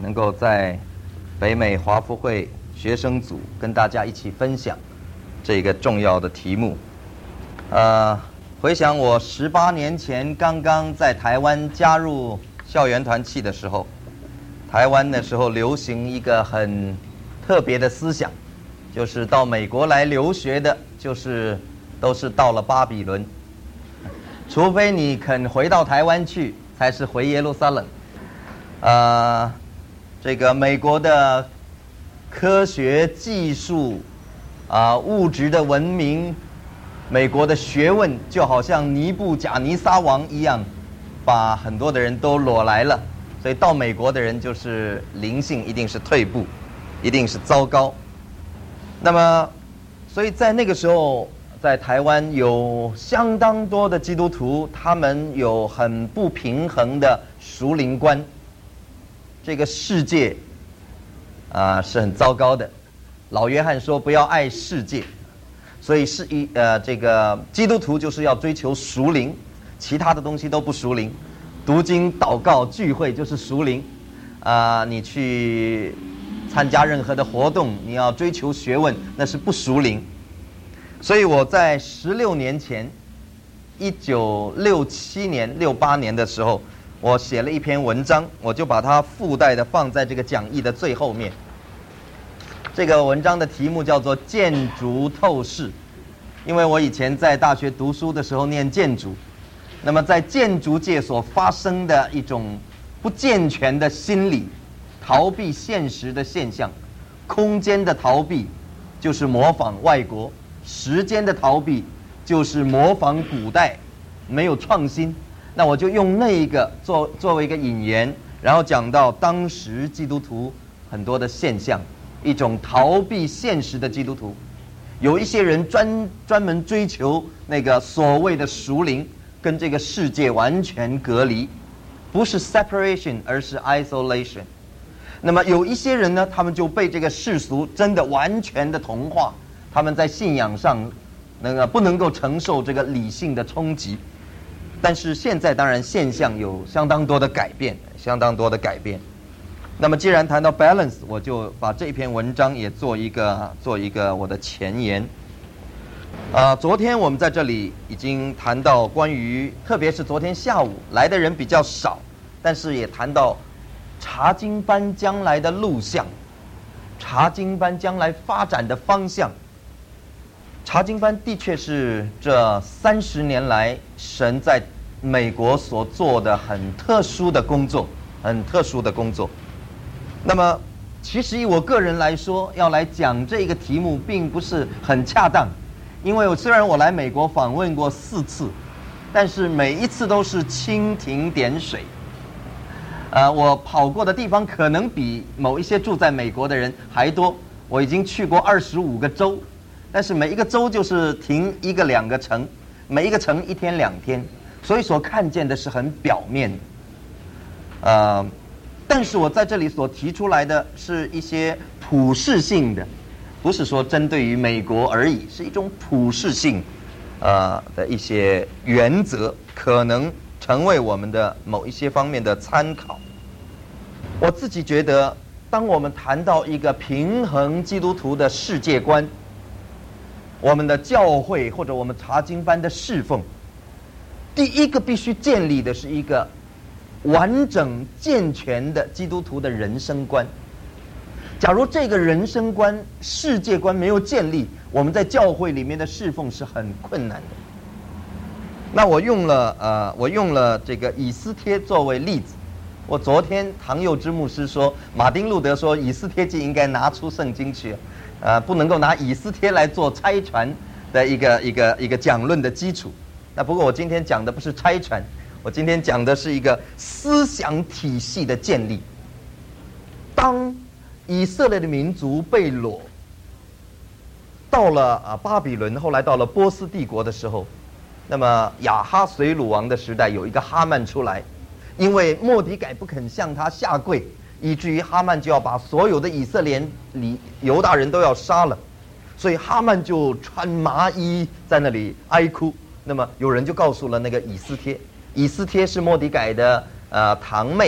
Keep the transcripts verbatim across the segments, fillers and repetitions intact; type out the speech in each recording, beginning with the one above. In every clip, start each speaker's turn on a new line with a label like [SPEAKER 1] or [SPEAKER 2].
[SPEAKER 1] 能够在北美华福会学生组跟大家一起分享这个重要的题目。呃，回想我十八年前刚刚在台湾加入校园团契的时候，台湾那时候流行一个很特别的思想，就是到美国来留学的，就是都是到了巴比伦，除非你肯回到台湾去，才是回耶路撒冷。呃，这个美国的科学技术啊、呃，物质的文明，美国的学问，就好像尼布甲尼撒王一样，把很多的人都掳来了。所以到美国的人就是灵性一定是退步，一定是糟糕。那么，所以在那个时候，在台湾有相当多的基督徒，他们有很不平衡的属灵观。这个世界啊、呃、是很糟糕的。老约翰说不要爱世界，所以是一呃这个基督徒就是要追求属灵，其他的东西都不属灵。读经、祷告、聚会就是属灵，啊、呃，你去参加任何的活动，你要追求学问，那是不属灵。所以我在十六年前，一九六七年、六八年的时候，我写了一篇文章，我就把它附带的放在这个讲义的最后面。这个文章的题目叫做《建筑透视》，因为我以前在大学读书的时候念建筑，那么在建筑界所发生的一种不健全的心理，逃避现实的现象，空间的逃避就是模仿外国，时间的逃避就是模仿古代，没有创新。那我就用那一个作作为一个引言，然后讲到当时基督徒很多的现象，一种逃避现实的基督徒，有一些人专专门追求那个所谓的属灵，跟这个世界完全隔离，不是 separation 而是 isolation。那么有一些人呢，他们就被这个世俗真的完全的同化，他们在信仰上那个不能够承受这个理性的冲击。但是现在当然现象有相当多的改变，相当多的改变。那么既然谈到 balance， 我就把这篇文章也做一个做一个我的前言。啊、呃，昨天我们在这里已经谈到关于，特别是昨天下午来的人比较少，但是也谈到查经班将来的路向，查经班将来发展的方向。查经班的确是这三十年来神在美国所做的很特殊的工作，很特殊的工作。那么，其实以我个人来说，要来讲这个题目并不是很恰当，因为我虽然我来美国访问过四次，但是每一次都是蜻蜓点水。呃，我跑过的地方可能比某一些住在美国的人还多。我已经去过二十五个州。但是每一个州就是停一个两个城，每一个城一天两天，所以所看见的是很表面的。呃，但是我在这里所提出来的是一些普世性的，不是说针对于美国而已，是一种普世性呃的一些原则，可能成为我们的某一些方面的参考。我自己觉得，当我们谈到一个平衡基督徒的世界观，我们的教会或者我们查经班的侍奉，第一个必须建立的是一个完整健全的基督徒的人生观。假如这个人生观、世界观没有建立，我们在教会里面的侍奉是很困难的。那我用了呃，我用了这个以斯帖作为例子。我昨天唐佑之牧师说，马丁路德说以斯帖记应该拿出圣经去。呃，不能够拿以斯帖来做拆传的一个一个一个讲论的基础。那不过我今天讲的不是拆传，我今天讲的是一个思想体系的建立。当以色列的民族被掳，到了啊巴比伦，后来到了波斯帝国的时候，那么亚哈随鲁王的时代有一个哈曼出来，因为末底改不肯向他下跪，以至于哈曼就要把所有的以色列里犹大人都要杀了，所以哈曼就穿麻衣在那里哀哭。那么有人就告诉了那个以斯帖，以斯帖是末底改的呃堂妹，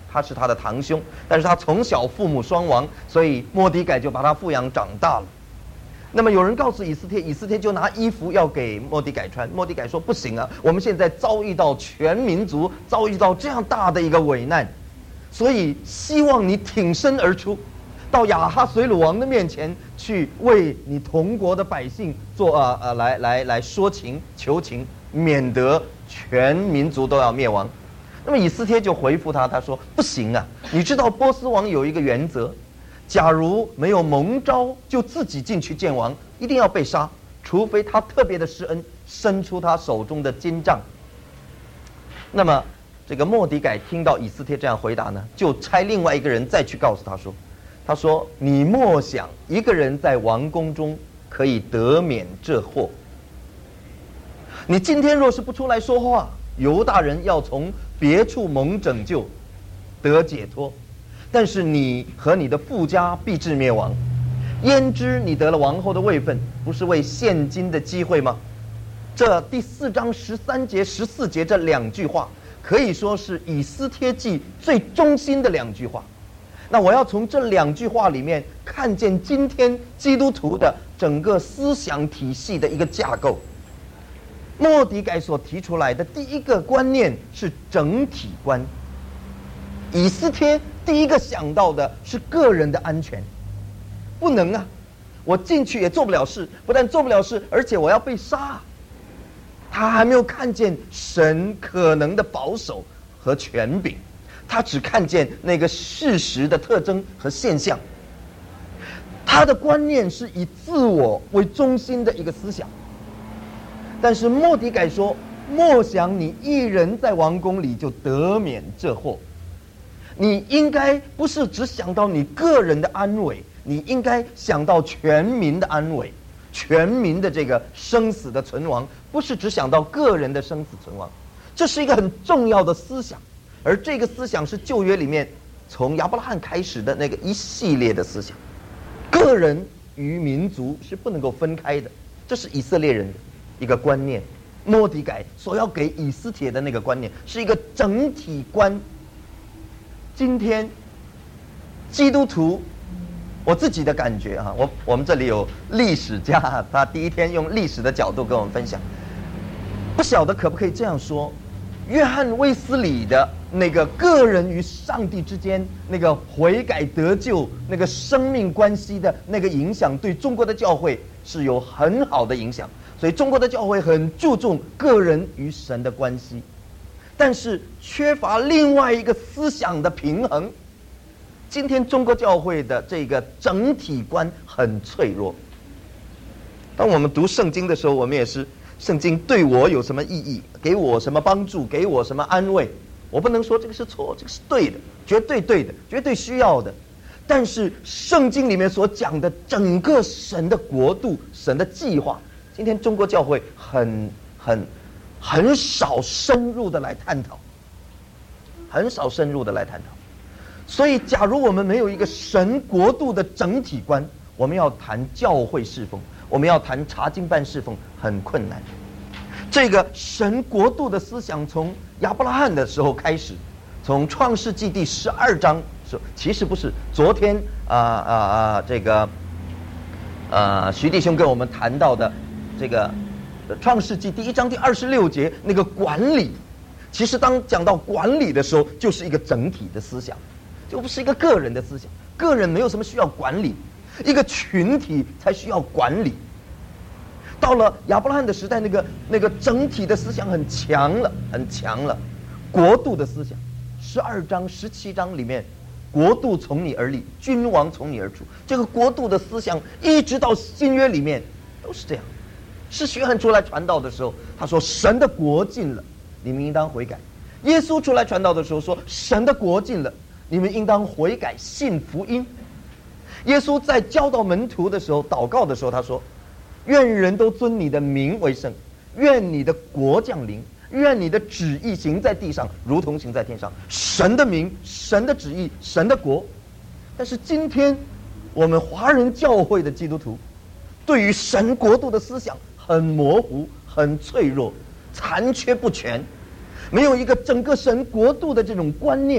[SPEAKER 1] 他是他的堂兄，但是他从小父母双亡，所以末底改就把他抚养长大了。那么有人告诉以斯帖，以斯帖就拿衣服要给末底改穿。末底改说：“不行啊，我们现在遭遇到全民族遭遇到这样大的一个危难，所以希望你挺身而出，到亚哈随鲁王的面前去，为你同国的百姓做呃呃来来来说情求情，免得全民族都要灭亡。”那么以斯帖就回复他，他说：“不行啊，你知道波斯王有一个原则。”假如没有蒙召，就自己进去见王，一定要被杀，除非他特别的施恩，伸出他手中的金杖。那么，这个末底改听到以斯帖这样回答呢，就差另外一个人再去告诉他说：“他说你莫想一个人在王宫中可以得免这祸。你今天若是不出来说话，犹大人要从别处蒙拯救，得解脱。但是你和你的父家必致灭亡，焉知你得了王后的位分，不是为现今的机会吗？”这第四章十三节、十四节这两句话，可以说是以斯帖记最中心的两句话。那我要从这两句话里面看见今天基督徒的整个思想体系的一个架构。末底改所提出来的第一个观念是整体观。以斯帖第一个想到的是个人的安全，不能啊，我进去也做不了事，不但做不了事，而且我要被杀。他还没有看见神可能的保守和权柄，他只看见那个事实的特征和现象。他的观念是以自我为中心的一个思想。但是末底改说：“莫想你一人在王宫里就得免这祸。”你应该不是只想到你个人的安危，你应该想到全民的安危，全民的这个生死的存亡，不是只想到个人的生死存亡。这是一个很重要的思想，而这个思想是旧约里面从亚伯拉罕开始的那个一系列的思想。个人与民族是不能够分开的，这是以色列人的一个观念。末底改所要给以斯帖的那个观念是一个整体观。今天基督徒，我自己的感觉啊，我我们这里有历史家，他第一天用历史的角度跟我们分享。不晓得可不可以这样说，约翰卫斯理的那个个人与上帝之间那个悔改得救那个生命关系的那个影响，对中国的教会是有很好的影响。所以中国的教会很注重个人与神的关系。但是缺乏另外一个思想的平衡。今天中国教会的这个整体观很脆弱。当我们读圣经的时候，我们也是，圣经对我有什么意义，给我什么帮助，给我什么安慰，我不能说这个是错，这个是对的，绝对对的，绝对需要的。但是圣经里面所讲的整个神的国度，神的计划，今天中国教会很很很少深入的来探讨，很少深入的来探讨。所以假如我们没有一个神国度的整体观，我们要谈教会侍奉，我们要谈查经班侍奉很困难。这个神国度的思想从亚伯拉罕的时候开始，从创世纪第十二章，其实不是昨天啊啊啊这个呃徐弟兄跟我们谈到的这个创世纪第一章第二十六节那个管理，其实当讲到管理的时候，就是一个整体的思想，就不是一个个人的思想。个人没有什么需要管理，一个群体才需要管理。到了亚伯拉罕的时代，那个那个整体的思想很强了，很强了。国度的思想，十二章、十七章里面，国度从你而立，君王从你而出。这个国度的思想，一直到新约里面都是这样。是约翰出来传道的时候，他说：“神的国近了，你们应当悔改。”耶稣出来传道的时候说：“神的国近了，你们应当悔改，信福音。”耶稣在教导门徒的时候，祷告的时候，他说：“愿人都尊你的名为圣，愿你的国降临，愿你的旨意行在地上，如同行在天上。”神的名、神的旨意、神的国。但是今天我们华人教会的基督徒，对于神国度的思想很模糊、很脆弱、残缺不全，没有一个整个神国度的这种观念，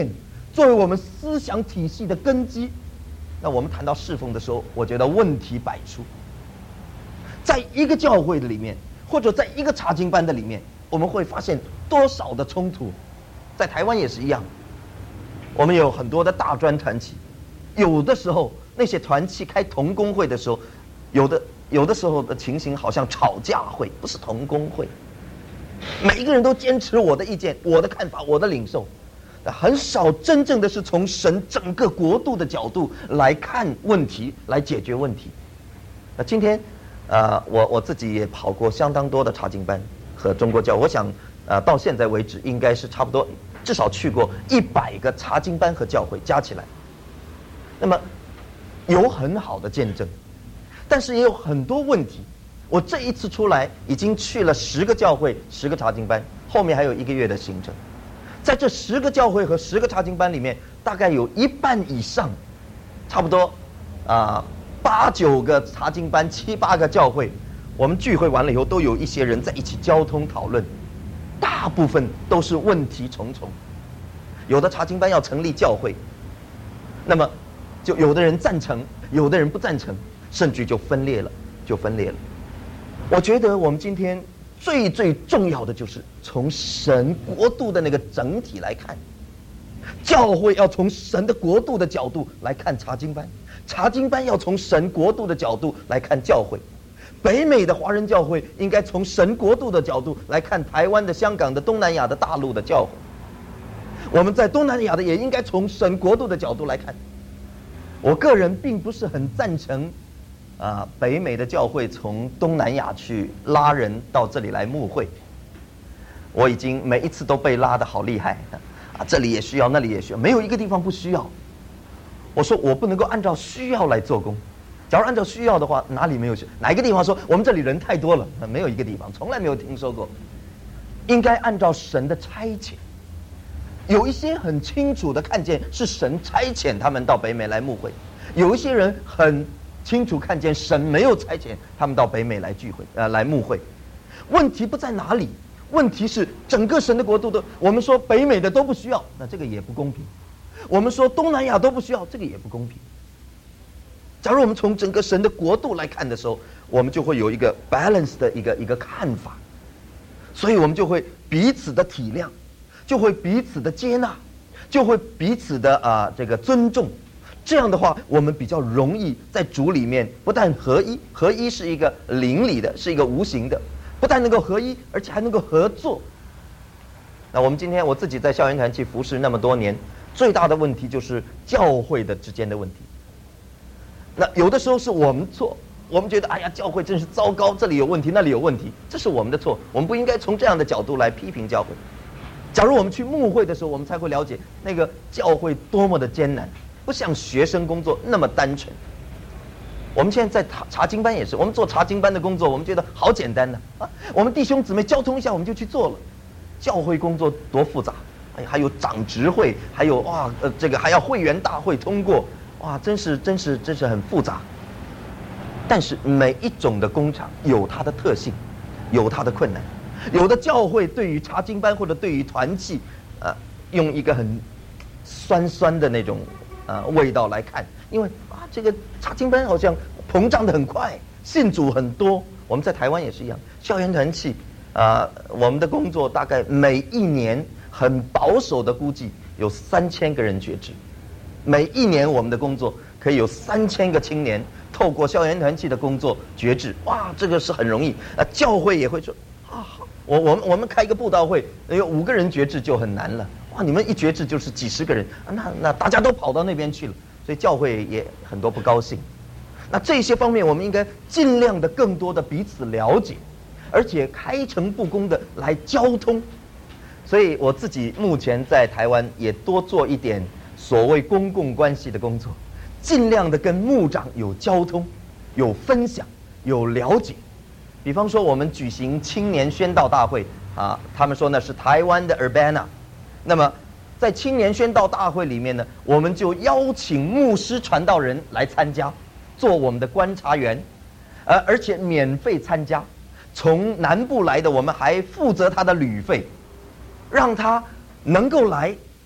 [SPEAKER 2] 作为我们思想体系的根基。那我们谈到侍奉的时候，我觉得问题百出。在一个教会的里面，或者在一个查经班的里面，我们会发现多少的冲突。在台湾也是一样，我们有很多的大专团体，有的时候那些团契开同工会的时候，有的有的时候的情形好像吵架会，不是同工会。每一个人都坚持我的意见、我的看法、我的领受，很少真正的是从神整个国度的角度来看问题、来解决问题。那今天，呃，我我自己也跑过相当多的查经班和中国教，我想，呃，到现在为止应该是差不多，至少去过一百个查经班和教会加起来。那么，有很好的见证，但是也有很多问题。我这一次出来已经去了十个教会、十个查经班，后面还有一个月的行程。在这十个教会和十个查经班里面，大概有一半以上，差不多啊八九个查经班、七八个教会，我们聚会完了以后，都有一些人在一起交通讨论，大部分都是问题重重。有的查经班要成立教会，那么就有的人赞成，有的人不赞成，甚至就分裂了，就分裂了。我觉得我们今天最最重要的就是从神国度的那个整体来看，教会要从神的国度的角度来看查经班，查经班要从神国度的角度来看教会。北美的华人教会应该从神国度的角度来看台湾的、香港的、东南亚的、大陆的教会。我们在东南亚的也应该从神国度的角度来看。我个人并不是很赞成啊，北美的教会从东南亚去拉人到这里来牧会，我已经每一次都被拉得好厉害啊！这里也需要，那里也需要，没有一个地方不需要。我说我不能够按照需要来做工，假如按照需要的话，哪里没有需？哪一个地方说我们这里人太多了？没有一个地方，从来没有听说过。应该按照神的差遣，有一些很清楚的看见是神差遣他们到北美来牧会，有一些人很清楚看见神没有差遣他们到北美来聚会，呃，来牧会。问题不在哪里，问题是整个神的国度的。我们说北美的都不需要，那这个也不公平；我们说东南亚都不需要，这个也不公平。假如我们从整个神的国度来看的时候，我们就会有一个 balance 的一个一个看法，所以我们就会彼此的体谅，就会彼此的接纳，就会彼此的啊、呃、这个尊重。这样的话，我们比较容易在主里面不但合一，合一是一个灵里的，是一个无形的，不但能够合一，而且还能够合作。那我们今天我自己在校园团契服侍那么多年，最大的问题就是教会的之间的问题。那有的时候是我们错，我们觉得哎呀，教会真是糟糕，这里有问题，那里有问题，这是我们的错，我们不应该从这样的角度来批评教会。假如我们去牧会的时候，我们才会了解那个教会多么的艰难。不像学生工作那么单纯。我们现在在查查经班也是，我们做查经班的工作，我们觉得好简单的啊，我们弟兄姊妹交通一下，我们就去做了。教会工作多复杂，哎，还有长执会，还有哇，呃，这个还要会员大会通过，哇，真是真是真是很复杂。但是每一种的工厂有它的特性，有它的困难。有的教会对于查经班或者对于团契，呃，用一个很酸酸的那种。呃，味道来看，因为啊，这个查经班好像膨胀得很快，信主很多。我们在台湾也是一样，校园团契，啊、呃，我们的工作大概每一年很保守的估计有三千个人决志，每一年我们的工作可以有三千个青年透过校园团契的工作决志，哇，这个是很容易。啊，教会也会说啊，我我们我们开一个布道会，有五个人决志就很难了。哇！你们一决志就是几十个人，那那大家都跑到那边去了，所以教会也很多不高兴。那这些方面，我们应该尽量的更多的彼此了解，而且开诚布公的来交通。所以我自己目前在台湾也多做一点所谓公共关系的工作，尽量的跟牧长有交通、有分享、有了解。比方说，我们举行青年宣道大会啊，他们说那是台湾的 Urbana。那么，在青年宣道大会里面呢，我们就邀请牧师传道人来参加，做我们的观察员，而而且免费参加。从南部来的，我们还负责他的旅费，让他能够来啊，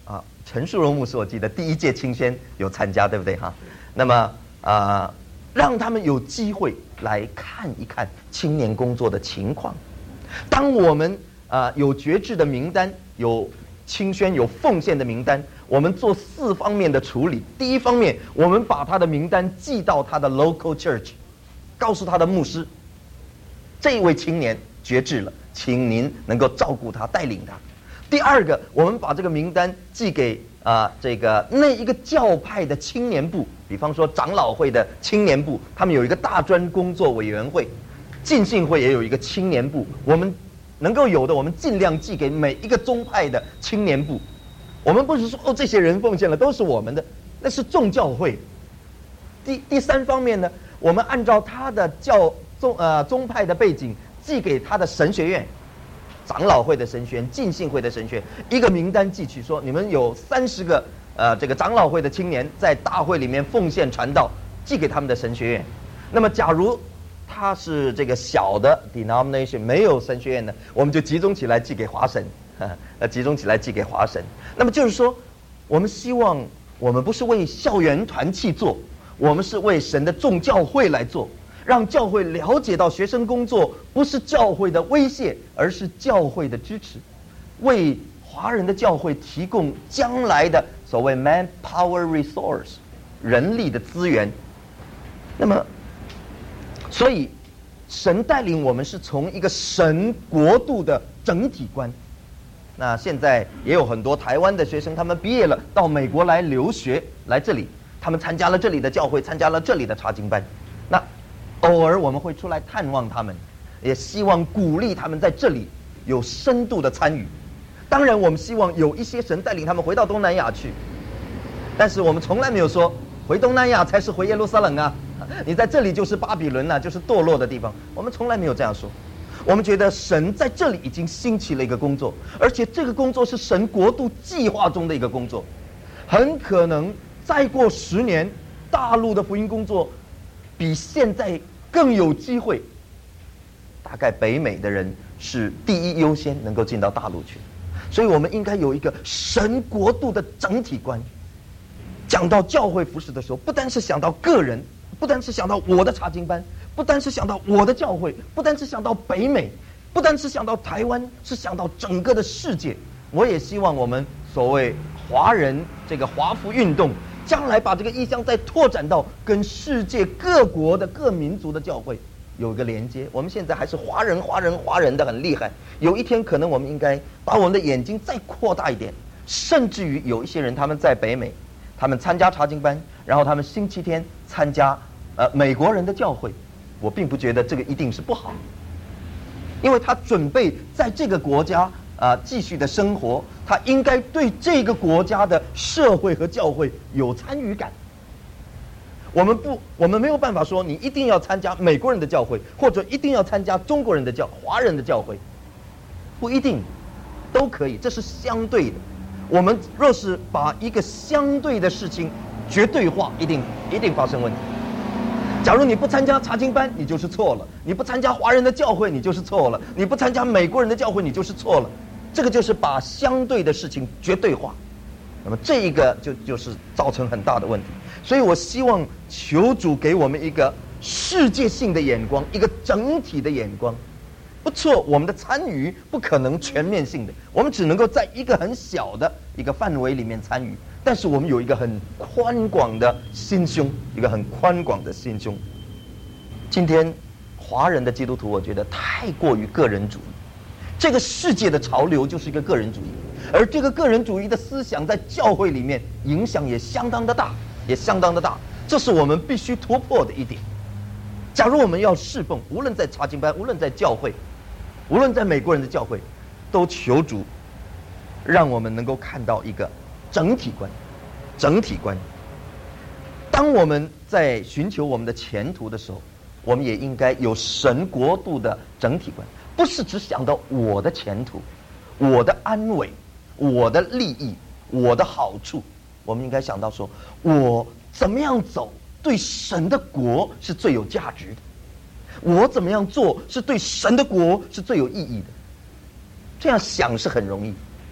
[SPEAKER 2] 陈树荣牧师，我记得第一届青宣有参加，对不对哈？那么啊、呃，让他们有机会来看一看青年工作的情况。当我们啊、呃、有决志的名单，有青宣有奉献的名单，我们做四方面的处理。第一方面，我们把他的名单寄到他的 local church， 告诉他的牧师，这一位青年决志了，请您能够照顾他，带领他。第二个，我们把这个名单寄给啊、呃、这个那一个教派的青年部，比方说长老会的青年部，他们有一个大专工作委员会，浸信会也有一个青年部，我们能够有的，我们尽量寄给每一个宗派的青年部。我们不是说哦，这些人奉献了都是我们的，那是众教会。第第三方面呢，我们按照他的教宗呃宗派的背景，寄给他的神学院。长老会的神学院、浸信会的神学院，一个名单寄去，说你们有三十个呃这个长老会的青年在大会里面奉献传道，寄给他们的神学院。那么假如他是这个小的 denomination 没有神学院呢，我们就集中起来寄给华神，呃集中起来寄给华神。那么就是说，我们希望我们不是为校园团契做，我们是为神的众教会来做。让教会了解到学生工作不是教会的威胁，而是教会的支持，为华人的教会提供将来的所谓 manpower resource 人力的资源。那么，所以神带领我们是从一个神国度的整体观。那现在也有很多台湾的学生，他们毕业了到美国来留学，来这里，他们参加了这里的教会，参加了这里的查经班。那偶尔我们会出来探望他们，也希望鼓励他们在这里有深度的参与。当然我们希望有一些神带领他们回到东南亚去，但是我们从来没有说回东南亚才是回耶路撒冷啊，你在这里就是巴比伦啊，就是堕落的地方。我们从来没有这样说。我们觉得神在这里已经兴起了一个工作，而且这个工作是神国度计划中的一个工作。很可能再过十年，大陆的福音工作比现在更有机会。大概北美的人是第一优先能够进到大陆去，所以我们应该有一个神国度的整体观。讲到教会服事的时候，不单是想到个人，不单是想到我的查经班，不单是想到我的教会，不单是想到北美，不单是想到台湾，是想到整个的世界。我也希望我们所谓华人这个华福运动，将来把这个意向再拓展到跟世界各国的各民族的教会有一个连接。我们现在还是华人华人华人的很厉害，有一天可能我们应该把我们的眼睛再扩大一点，甚至于有一些人他们在北美，他们参加查经班，然后他们星期天参加呃美国人的教会。我并不觉得这个一定是不好，因为他准备在这个国家啊、呃、继续的生活，他应该对这个国家的社会和教会有参与感。我们不，我们没有办法说你一定要参加美国人的教会，或者一定要参加中国人的教华人的教会，不一定，都可以，这是相对的。我们若是把一个相对的事情绝对化，一定一定发生问题。假如你不参加查经班，你就是错了；你不参加华人的教会，你就是错了；你不参加美国人的教会，你就是错了。这个就是把相对的事情绝对化，那么这一个就就是造成很大的问题。所以我希望求主给我们一个世界性的眼光，一个整体的眼光。不错，我们的参与不可能全面性的，我们只能够在一个很小的一个范围里面参与。但是我们有一个很宽广的心胸，一个很宽广的心胸。今天华人的基督徒，我觉得太过于个人主义。这个世界的潮流就是一个个人主义，而这个个人主义的思想在教会里面影响也相当的大，也相当的大。这是我们必须突破的一点。假如我们要侍奉，无论在查经班，无论在教会，无论在美国人的教会，都求主让我们能够看到一个整体观，整体观。当我们在寻求我们的前途的时候，我们也应该有神国度的整体观，不是只想到我的前途、我的安危、我的利益、我的好处。我们应该想到说，我怎么样走对神的国是最有价值的，我怎么样做是对神的国是最有意义的。这样想是很容易，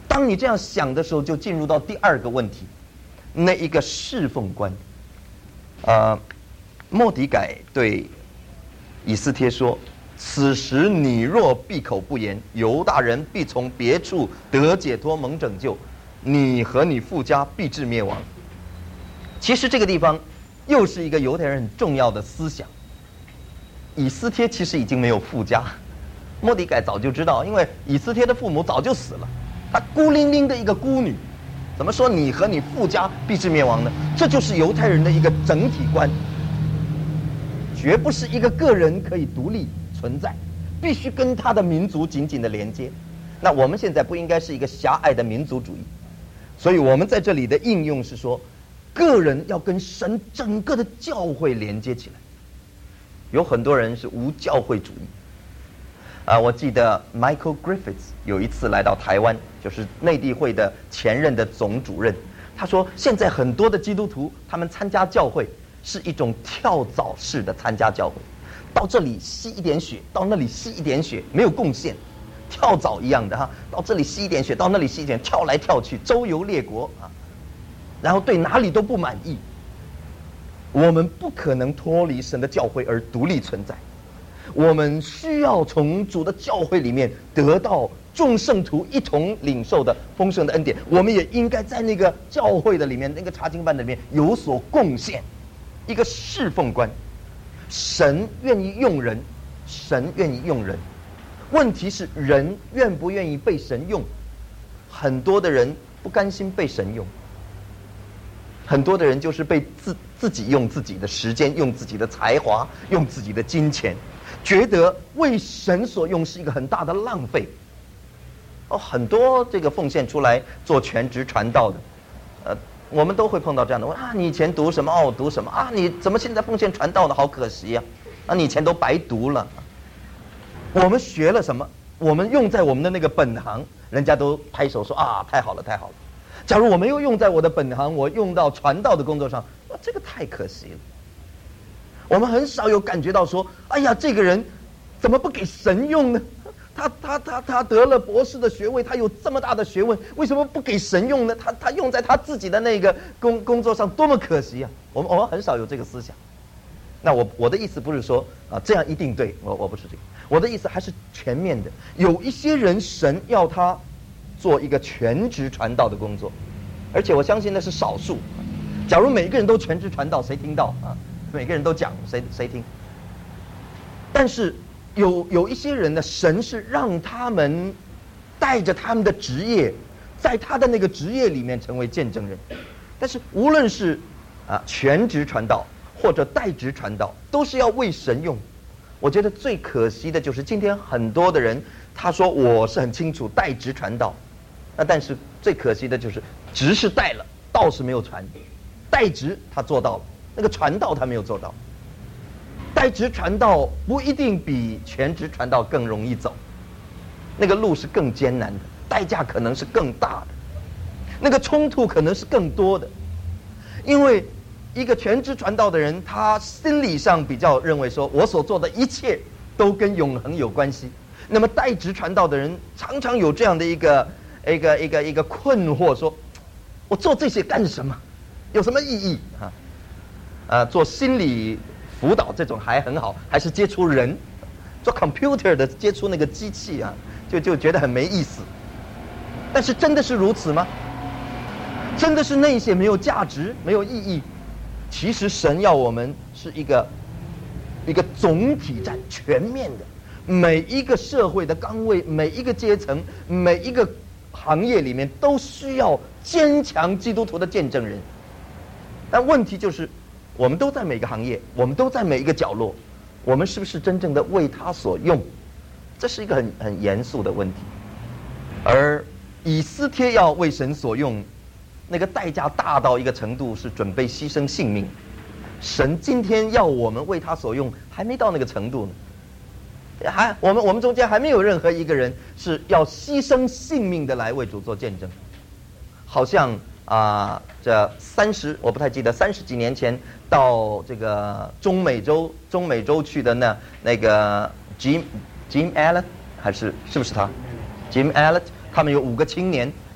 [SPEAKER 2] 当你这样想的时候，就进入到第二个问题，那一个侍奉观。呃，末底改对以斯帖说：“此时你若闭口不言，犹大人必从别处得解脱蒙拯救，你和你父家必至灭亡。”其实这个地方又是一个犹太人很重要的思想。以斯帖其实已经没有父家，末底改早就知道，因为以斯帖的父母早就死了，她孤零零的一个孤女，怎么说你和你父家必至灭亡呢？这就是犹太人的一个整体观，绝不是一个个人可以独立存在，必须跟他的民族紧紧的连接。那我们现在不应该是一个狭隘的民族主义，所以我们在这里的应用是说，个人要跟神整个的教会连接起来。有很多人是无教会主义啊，我记得 Michael Griffiths 有一次来到台湾，就是内地会的前任的总主任，他说现在很多的基督徒他们参加教会是一种跳蚤式的参加教会，到这里吸一点血，到那里吸一点血，没有贡献，跳蚤一样的哈，到这里吸一点血，到那里吸一点，跳来跳去，周游列国啊，然后对哪里都不满意。我们不可能脱离神的教会而独立存在，我们需要从主的教会里面得到众圣徒一同领受的丰盛的恩典，我们也应该在那个教会的里面，那个查经班的里面有所贡献，一个侍奉观。神愿意用人，神愿意用人，问题是人愿不愿意被神用？很多的人不甘心被神用，很多的人就是被自自己用自己的时间，用自己的才华，用自己的金钱，觉得为神所用是一个很大的浪费。哦，很多这个奉献出来做全职传道的，呃，我们都会碰到这样的问啊，你以前读什么？哦，读什么啊？你怎么现在奉献传道呢？好可惜呀！啊，你以前都白读了。我们学了什么？我们用在我们的那个本行，人家都拍手说啊，太好了，太好了。假如我没有用在我的本行，我用到传道的工作上，哇，这个太可惜了。我们很少有感觉到说，哎呀，这个人怎么不给神用呢？他他他他得了博士的学位，他有这么大的学问，为什么不给神用呢？他他用在他自己的那个工工作上，多么可惜啊！我们我们很少有这个思想。那我我的意思不是说啊这样一定对，我我不是这个，我的意思还是全面的。有一些人神要他做一个全职传道的工作，而且我相信那是少数。假如每个人都全职传道，谁听到啊？每个人都讲，谁谁听？但是有有一些人呢，神是让他们带着他们的职业，在他的那个职业里面成为见证人。但是无论是啊全职传道或者代职传道，都是要为神用。我觉得最可惜的就是今天很多的人，他说我是很清楚代职传道，那但是最可惜的就是职是带了，道是没有传。代职他做到了，那个传道他没有做到。代职传道不一定比全职传道更容易走，那个路是更艰难的，代价可能是更大的，那个冲突可能是更多的。因为一个全职传道的人，他心理上比较认为说，我所做的一切都跟永恒有关系。那么代职传道的人常常有这样的一个一个一个一个困惑，说我做这些干什么？有什么意义啊？呃，做心理辅导这种还很好，还是接触人，做 computer 的接触那个机器啊，就就觉得很没意思。但是真的是如此吗？真的是那些没有价值、没有意义？其实神要我们是一个一个总体战，全面的，每一个社会的岗位、每一个阶层、每一个行业里面都需要坚强基督徒的见证人。但问题就是，我们都在每个行业，我们都在每一个角落，我们是不是真正的为他所用？这是一个很很严肃的问题。而以斯帖要为神所用，那个代价大到一个程度，是准备牺牲性命。神今天要我们为他所用，还没到那个程度呢。还我们我们中间还没有任何一个人是要牺牲性命的来为主做见证。好像啊、呃，这三十我不太记得，三十几年前到这个中美洲中美洲去的那那个 Jim Jim Elliot 还是是不是他 Jim Elliot， 他们有五个青年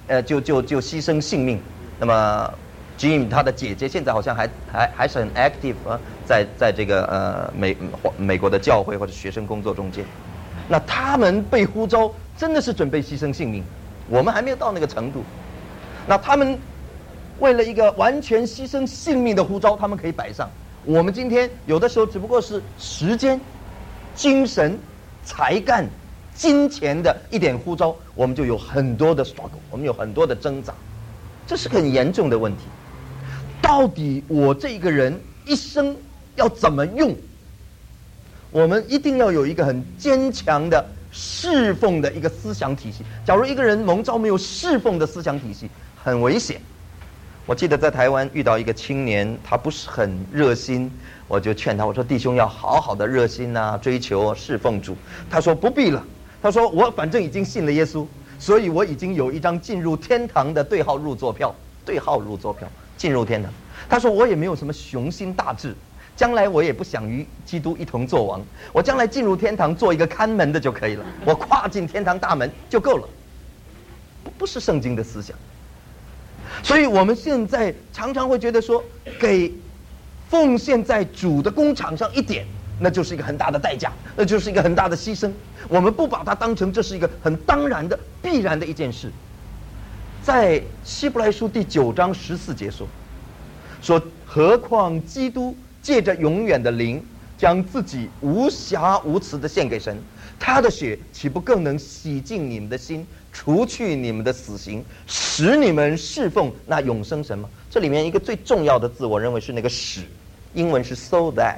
[SPEAKER 2] 呃，就就就牺牲性命。那么 Jim 他的姐姐现在好像还还还是很 active 啊，在在这个呃美美国的教会或者学生工作中间。那他们被呼召，真的是准备牺牲性命，我们还没有到那个程度。那他们为了一个完全牺牲性命的呼召，他们可以摆上。我们今天有的时候只不过是时间、精神、才干、金钱的一点呼召，我们就有很多的 struggle， 我们有很多的挣扎，这是很严重的问题。到底我这个人一生要怎么用？我们一定要有一个很坚强的侍奉的一个思想体系。假如一个人蒙召没有侍奉的思想体系，很危险。我记得在台湾遇到一个青年，他不是很热心，我就劝他，我说弟兄要好好的热心啊，追求侍奉主。他说不必了，他说我反正已经信了耶稣，所以我已经有一张进入天堂的对号入座票，对号入座票进入天堂。他说我也没有什么雄心大志，将来我也不想与基督一同作王，我将来进入天堂做一个看门的就可以了，我跨进天堂大门就够了。不不是圣经的思想。所以我们现在常常会觉得说，给奉献在主的工厂上一点，那就是一个很大的代价，那就是一个很大的牺牲。我们不把它当成这是一个很当然的必然的一件事。在希伯来书第九章十四节说，说何况基督借着永远的灵，将自己无瑕无疵的献给神，他的血岂不更能洗净你们的心，除去你们的死刑，使你们侍奉那永生神吗？这里面一个最重要的字，我认为是那个使，英文是 so that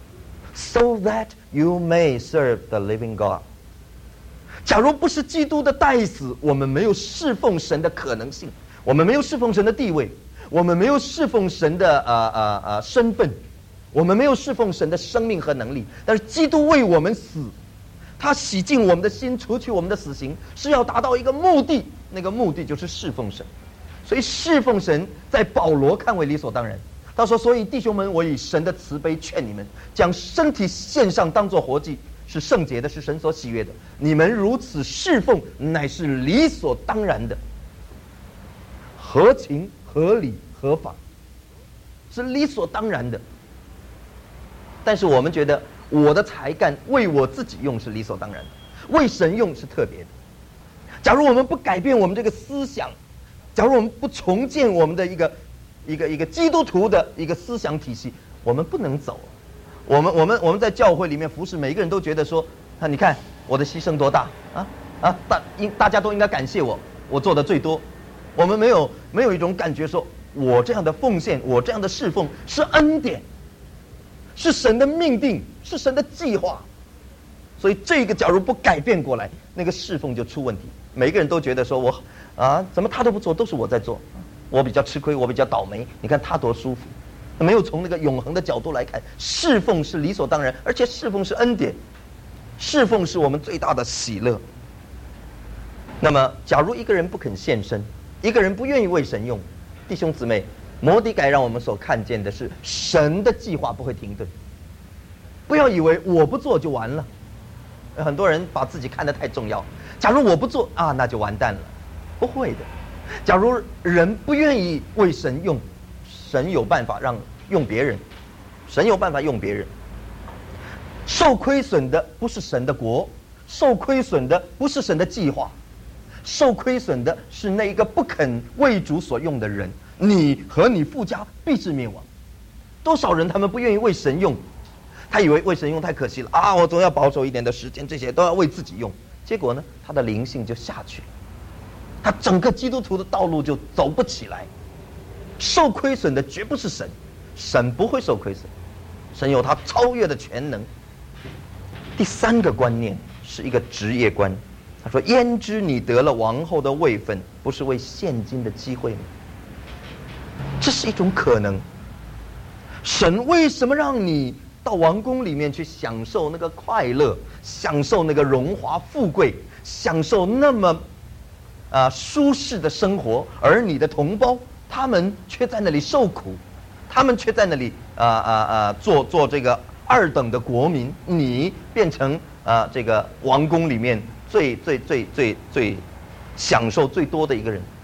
[SPEAKER 2] so that you may serve the living God。 假如不是基督的代死，我们没有侍奉神的可能性，我们没有侍奉神的地位，我们没有侍奉神的呃呃呃身份，我们没有侍奉神的生命和能力。但是基督为我们死，他洗净我们的心，除去我们的死刑，是要达到一个目的，那个目的就是侍奉神。所以侍奉神在保罗看为理所当然。他说：“所以弟兄们，我以神的慈悲劝你们，将身体献上，当作活祭，是圣洁的，是神所喜悦的。你们如此侍奉，乃是理所当然的，合情、合理、合法，是理所当然的。但是我们觉得，我的才干为我自己用是理所当然的，为神用是特别的。假如我们不改变我们这个思想，假如我们不重建我们的一个一个一个基督徒的一个思想体系，我们不能走。我们我们我们在教会里面服侍，每个人都觉得说，啊，你看我的牺牲多大啊啊！大应大家都应该感谢我，我做的最多。我们没有没有一种感觉说，我这样的奉献，我这样的侍奉是恩典，是神的命定，是神的计划。所以这个假如不改变过来，那个侍奉就出问题。每个人都觉得说我啊，怎么他都不做，都是我在做，我比较吃亏，我比较倒霉。你看他多舒服。没有从那个永恒的角度来看，侍奉是理所当然，而且侍奉是恩典，侍奉是我们最大的喜乐。那么，假如一个人不肯献身，一个人不愿意为神用，弟兄姊妹，摩底改让我们所看见的是神的计划不会停顿。不要以为我不做就完了，很多人把自己看得太重要。假如我不做啊，那就完蛋了，不会的。假如人不愿意为神用，神有办法让用别人，神有办法用别人。受亏损的不是神的国，受亏损的不是神的计划，受亏损的是那一个不肯为主所用的人。你和你父家必致灭亡。多少人他们不愿意为神用，他以为为神用太可惜了啊，我总要保守一点的时间，这些都要为自己用。结果呢，他的灵性就下去了，他整个基督徒的道路就走不起来。受亏损的绝不是神，神不会受亏损，神有他超越的全能。第三个观念是一个职业观，他说：“焉知你得了王后的位分，不是为现今的机会吗？”这是一种可能。神为什么让你到王宫里面去享受那个快乐，享受那个荣华富贵，享受那么啊、呃、舒适的生活，而你的同胞他们却在那里受苦，他们却在那里啊啊啊做做这个二等的国民，你变成啊、呃、这个王宫里面最最最最最享受最多的一个人。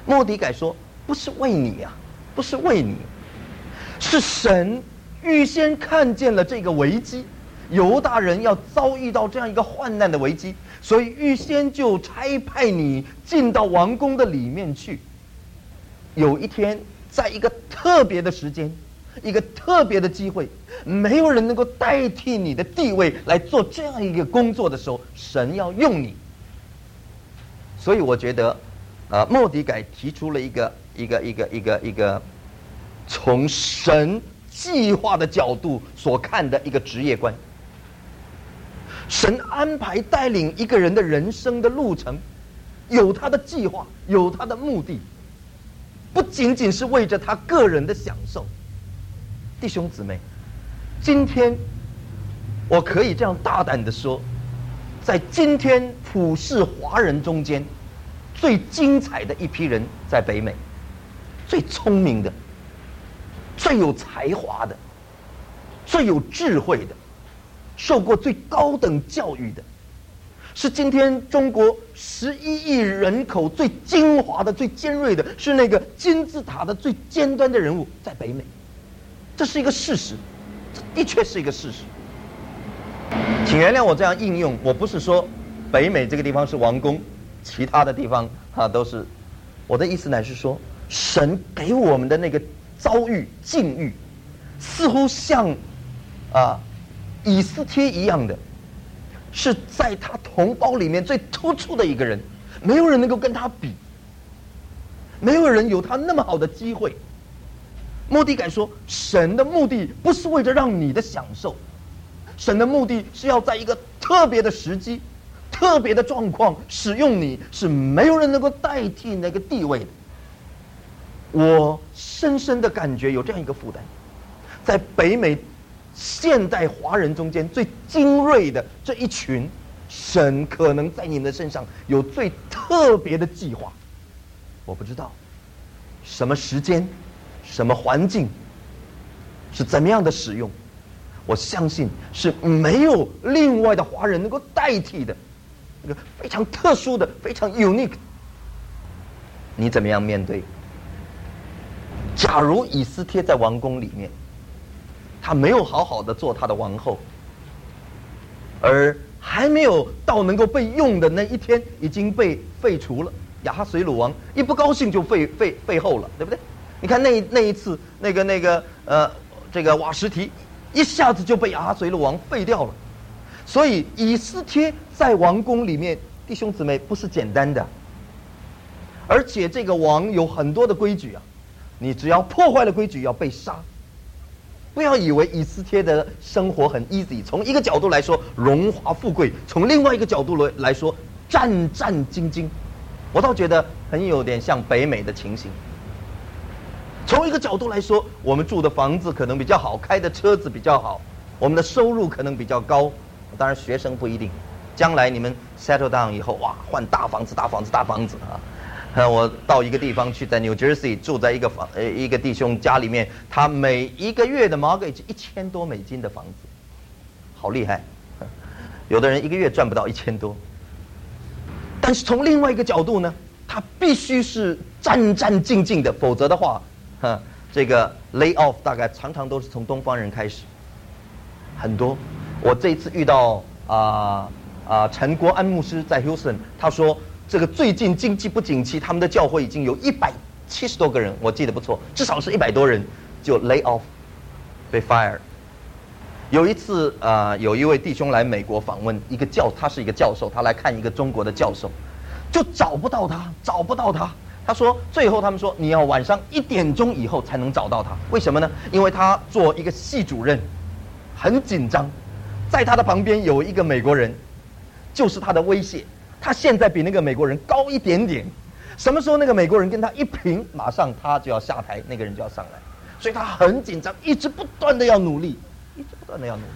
[SPEAKER 2] 末底改说：“不是为你啊，不是为你，是神预先看见了这个危机，犹大人要遭遇到这样一个患难的危机，所以预先就差派你进到王宫的里面去。有一天，在一个特别的时间，一个特别的机会，没有人能够代替你的地位来做这样一个工作的时候，神要用你。所以我觉得，呃，末底改提出了一个一个一个一个一个从神计划的角度所看的一个职业观。神安排带领一个人的人生的路程，有他的计划，有他的目的，不仅仅是为着他个人的享受。弟兄姊妹，今天我可以这样大胆的说，在今天普世华人中间，最精彩的一批人在北美，最聪明的，最有才华的，最有智慧的，受过最高等教育的，是今天中国十一亿人口最精华的、最尖锐的，是那个金字塔的最尖端的人物，在北美。这是一个事实，这的确是一个事实。请原谅我这样应用，我不是说北美这个地方是王宫，其他的地方啊都是。我的意思乃是说，神给我们的那个遭遇境遇，似乎像啊以斯帖一样的，是在他同胞里面最突出的一个人，没有人能够跟他比，没有人有他那么好的机会。末底改说，神的目的不是为着让你的享受，神的目的是要在一个特别的时机、特别的状况使用你，是没有人能够代替那个地位的。我深深的感觉有这样一个负担，在北美现代华人中间最精锐的这一群，神可能在你们的身上有最特别的计划。我不知道什么时间、什么环境、是怎么样的使用，我相信是没有另外的华人能够代替的，一个非常特殊的、非常 unique。你怎么样面对？假如以斯帖在王宫里面，他没有好好的做他的王后，而还没有到能够被用的那一天已经被废除了，亚哈随鲁王一不高兴就废废废后了，对不对？你看那那一次那个那个呃这个瓦什提一下子就被亚哈随鲁王废掉了，所以以斯帖在王宫里面，弟兄姊妹不是简单的，而且这个王有很多的规矩啊，你只要破坏了规矩要被杀。不要以为以斯帖的生活很 easy， 从一个角度来说荣华富贵，从另外一个角度来说战战兢兢，我倒觉得很有点像北美的情形。从一个角度来说，我们住的房子可能比较好，开的车子比较好，我们的收入可能比较高，当然学生不一定，将来你们 settle down 以后，哇，换大房子大房子大房子啊。呃，我到一个地方去，在 New Jersey 住在一个房呃一个弟兄家里面，他每一个月的 mortgage 一千多美金的房子，好厉害。有的人一个月赚不到一千多，但是从另外一个角度呢，他必须是战战兢兢的，否则的话，哈，这个 lay off 大概常常都是从东方人开始，很多。我这一次遇到啊啊陈国安牧师在 Houston， 他说。这个最近经济不景气，他们的教会已经有一百七十多个人，我记得不错，至少是一百多人就 lay off， 被 fire。有一次，呃，有一位弟兄来美国访问，一个教，他是一个教授，他来看一个中国的教授，就找不到他，找不到他。他说，最后他们说你要晚上一点钟以后才能找到他，为什么呢？因为他做一个系主任，很紧张，在他的旁边有一个美国人，就是他的威胁。他现在比那个美国人高一点点，什么时候那个美国人跟他一平，马上他就要下台，那个人就要上来，所以他很紧张，一直不断的要努力，一直不断的要努力。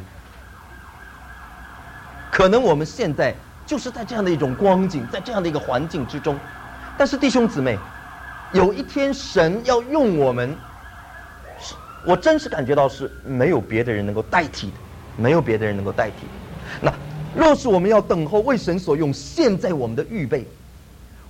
[SPEAKER 2] 可能我们现在就是在这样的一种光景，在这样的一个环境之中，但是弟兄姊妹，有一天神要用我们，我真是感觉到是没有别的人能够代替的，没有别的人能够代替的。那若是我们要等候为神所用，现在我们的预备，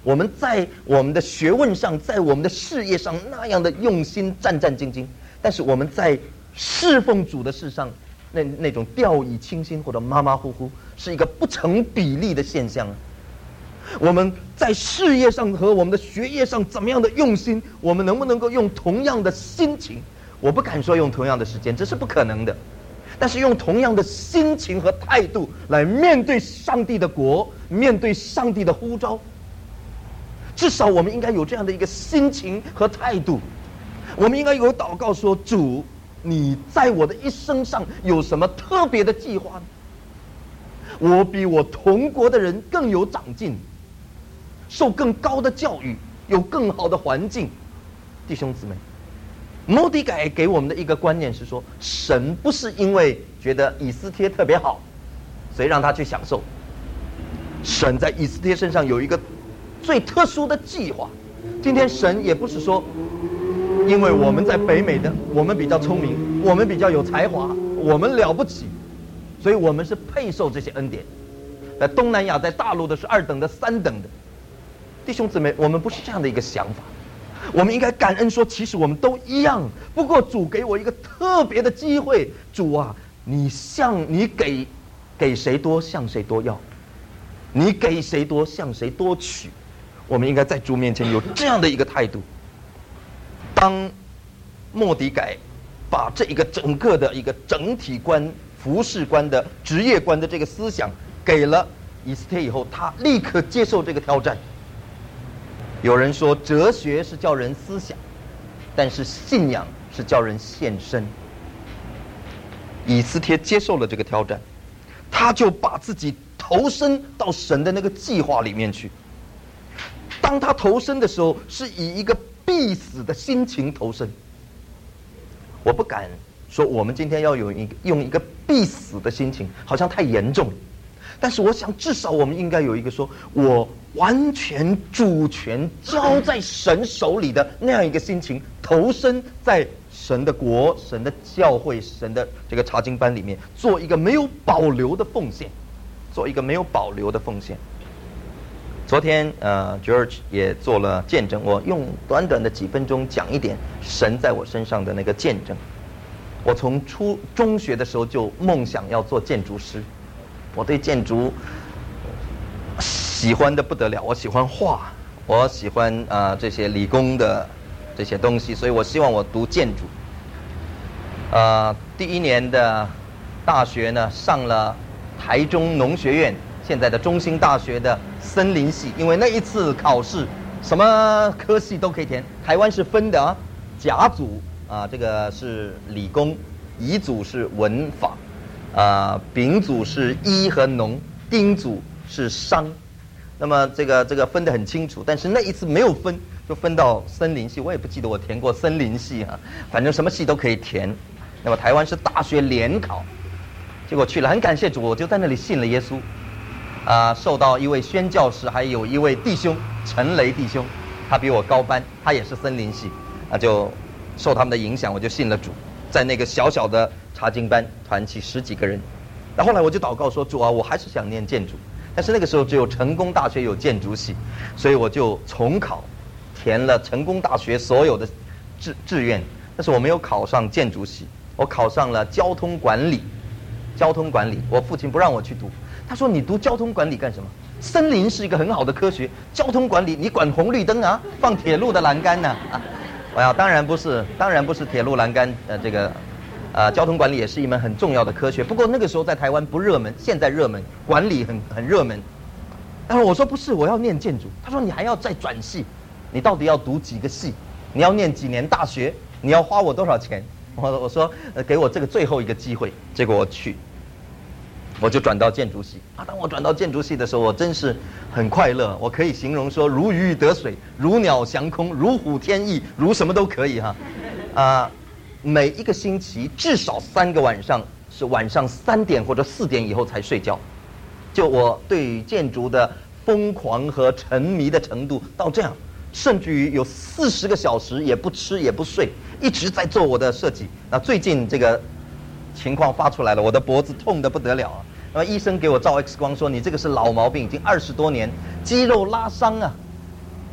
[SPEAKER 2] 我们在我们的学问上，在我们的事业上那样的用心战战兢兢，但是我们在侍奉主的事上，那那种掉以轻心或者马马虎虎，是一个不成比例的现象啊。我们在事业上和我们的学业上怎么样的用心，我们能不能够用同样的心情？我不敢说用同样的时间，这是不可能的。但是用同样的心情和态度来面对上帝的国，面对上帝的呼召，至少我们应该有这样的一个心情和态度。我们应该有祷告说：主，你在我的一生上有什么特别的计划呢？我比我同国的人更有长进，受更高的教育，有更好的环境。弟兄姊妹，摩底改给我们的一个观念是说，神不是因为觉得以斯帖特别好，所以让他去享受。神在以斯帖身上有一个最特殊的计划。今天神也不是说，因为我们在北美的，我们比较聪明，我们比较有才华，我们了不起，所以我们是配受这些恩典。在东南亚，在大陆的是二等的、三等的。弟兄姊妹，我们不是这样的一个想法。我们应该感恩说，其实我们都一样，不过主给我一个特别的机会。主啊，你向你给给谁多，向谁多要；你给谁多，向谁多取。我们应该在主面前有这样的一个态度。当末底改把这一个整个的一个整体观、服事观的职业观的这个思想给了以斯帖以后，他立刻接受这个挑战。有人说，哲学是叫人思想，但是信仰是叫人献身。以斯帖接受了这个挑战，他就把自己投身到神的那个计划里面去。当他投身的时候，是以一个必死的心情投身。我不敢说我们今天要有一个用一个必死的心情，好像太严重了。但是我想，至少我们应该有一个说，我完全主权交在神手里的那样一个心情，投身在神的国、神的教会、神的这个查经班里面，做一个没有保留的奉献，做一个没有保留的奉献。昨天呃 ，George 也做了见证，我用短短的几分钟讲一点神在我身上的那个见证。我从初中学的时候就梦想要做建筑师。我对建筑喜欢的不得了，我喜欢画，我喜欢啊、呃、这些理工的这些东西，所以我希望我读建筑。呃，第一年的大学呢，上了台中农学院，现在的中兴大学的森林系，因为那一次考试，什么科系都可以填。台湾是分的啊，甲组啊、呃，这个是理工，乙组是文法。啊、呃，丙组是医和农，丁组是商，那么这个这个分得很清楚，但是那一次没有分，就分到森林系，我也不记得我填过森林系啊，反正什么系都可以填。那么台湾是大学联考，结果去了，很感谢主，我就在那里信了耶稣，啊、呃，受到一位宣教士，还有一位弟兄陈雷弟兄，他比我高班，他也是森林系，啊，就受他们的影响，我就信了主。在那个小小的查经班团起十几个人，那后来我就祷告说，主啊，我还是想念建筑，但是那个时候只有成功大学有建筑系，所以我就重考，填了成功大学所有的志志愿，但是我没有考上建筑系，我考上了交通管理。交通管理，我父亲不让我去读，他说你读交通管理干什么？森林是一个很好的科学，交通管理你管红绿灯啊，放铁路的栏杆呢、啊？我要当然不是，当然不是铁路栏杆，呃，这个，呃，交通管理也是一门很重要的科学。不过那个时候在台湾不热门，现在热门，管理很很热门。然后我说不是，我要念建筑。他说你还要再转系，你到底要读几个系？你要念几年大学？你要花我多少钱？我我说，呃，给我这个最后一个机会。结果我去，我就转到建筑系啊。当我转到建筑系的时候，我真是很快乐。我可以形容说，如鱼得水，如鸟降空，如虎添翼，如什么都可以哈。啊、呃，每一个星期至少三个晚上是晚上三点或者四点以后才睡觉。就我对于建筑的疯狂和沉迷的程度到这样，甚至于有四十个小时也不吃也不睡，一直在做我的设计。那最近这个情况发出来了，我的脖子痛得不得了啊！那么医生给我照 X 光说，你这个是老毛病，已经二十多年，肌肉拉伤啊。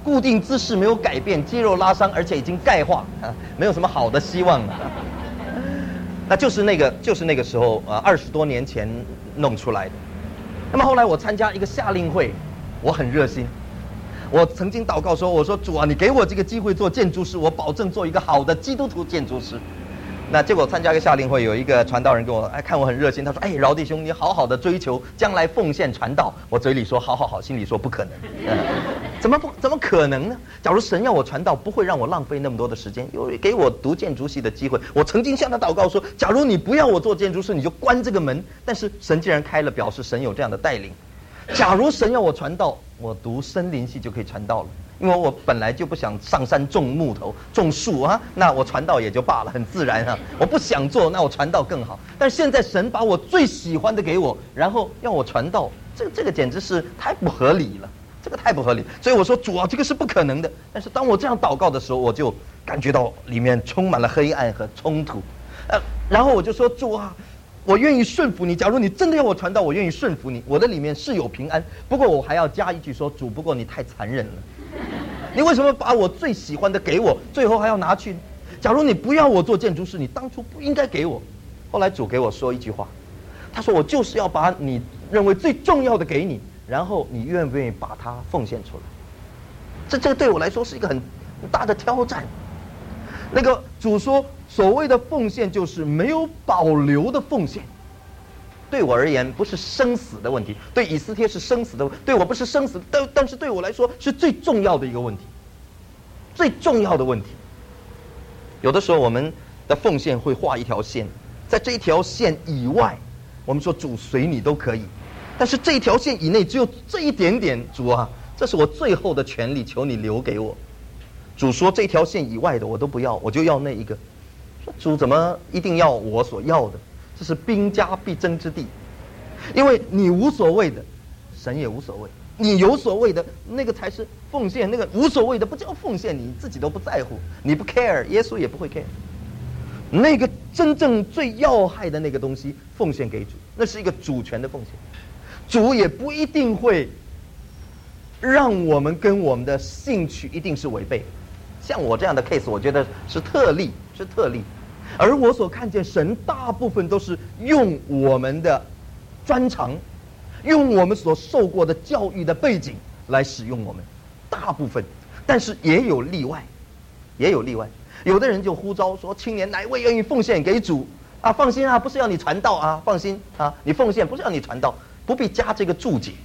[SPEAKER 2] 固定姿势没有改变，肌肉拉伤，而且已经钙化啊，没有什么好的希望了。那就是那个，就是那个时候啊，二十多年前弄出来的。那么后来我参加一个夏令会，我很热心。我曾经祷告说：“我说主啊，你给我这个机会做建筑师，我保证做一个好的基督徒建筑师。”那结果参加一个夏令会，有一个传道人跟我哎看我很热心，他说：“哎，饶弟兄，你好好的追求将来奉献传道。”我嘴里说：“好好好”，心里说：“不可能。嗯”怎么不怎么可能呢？假如神要我传道，不会让我浪费那么多的时间，有给我读建筑系的机会。我曾经向他祷告说：“假如你不要我做建筑师，你就关这个门。”但是神既然开了，表示神有这样的带领。假如神要我传道，我读森林系就可以传道了。因为我本来就不想上山种木头、种树啊，那我传道也就罢了，很自然啊。我不想做，那我传道更好。但现在神把我最喜欢的给我，然后要我传道，这这个简直是太不合理了，这个太不合理。所以我说主啊，这个是不可能的。但是当我这样祷告的时候，我就感觉到里面充满了黑暗和冲突，呃，然后我就说主啊，我愿意顺服你。假如你真的要我传道，我愿意顺服你。我的里面是有平安，不过我还要加一句说主，不过你太残忍了。你为什么把我最喜欢的给我，最后还要拿去？假如你不要我做建筑师，你当初不应该给我。后来主给我说一句话，他说我就是要把你认为最重要的给你，然后你愿不愿意把它奉献出来？这这个对我来说是一个很大的挑战。那个主说，所谓的奉献就是没有保留的奉献。对我而言不是生死的问题，对以斯帖是生死的问题，对我不是生死，但但是对我来说是最重要的一个问题，最重要的问题。有的时候我们的奉献会画一条线，在这一条线以外，我们说主随你都可以，但是这一条线以内只有这一点点，主啊，这是我最后的权利，求你留给我。主说这条线以外的我都不要，我就要那一个。说主怎么一定要我所要的？这是兵家必争之地，因为你无所谓的，神也无所谓；你有所谓的，那个才是奉献。那个无所谓的不叫奉献，你自己都不在乎，你不 care， 耶稣也不会 care。那个真正最要害的那个东西，奉献给主，那是一个主权的奉献。主也不一定会让我们跟我们的兴趣一定是违背。像我这样的 case， 我觉得是特例，是特例。而我所看见神大部分都是用我们的专长，用我们所受过的教育的背景来使用我们，大部分，但是也有例外，也有例外。有的人就呼召说：“青年，哪一位愿意奉献给主啊？放心啊，不是要你传道啊，放心啊，你奉献不是要你传道，不必加这个注解。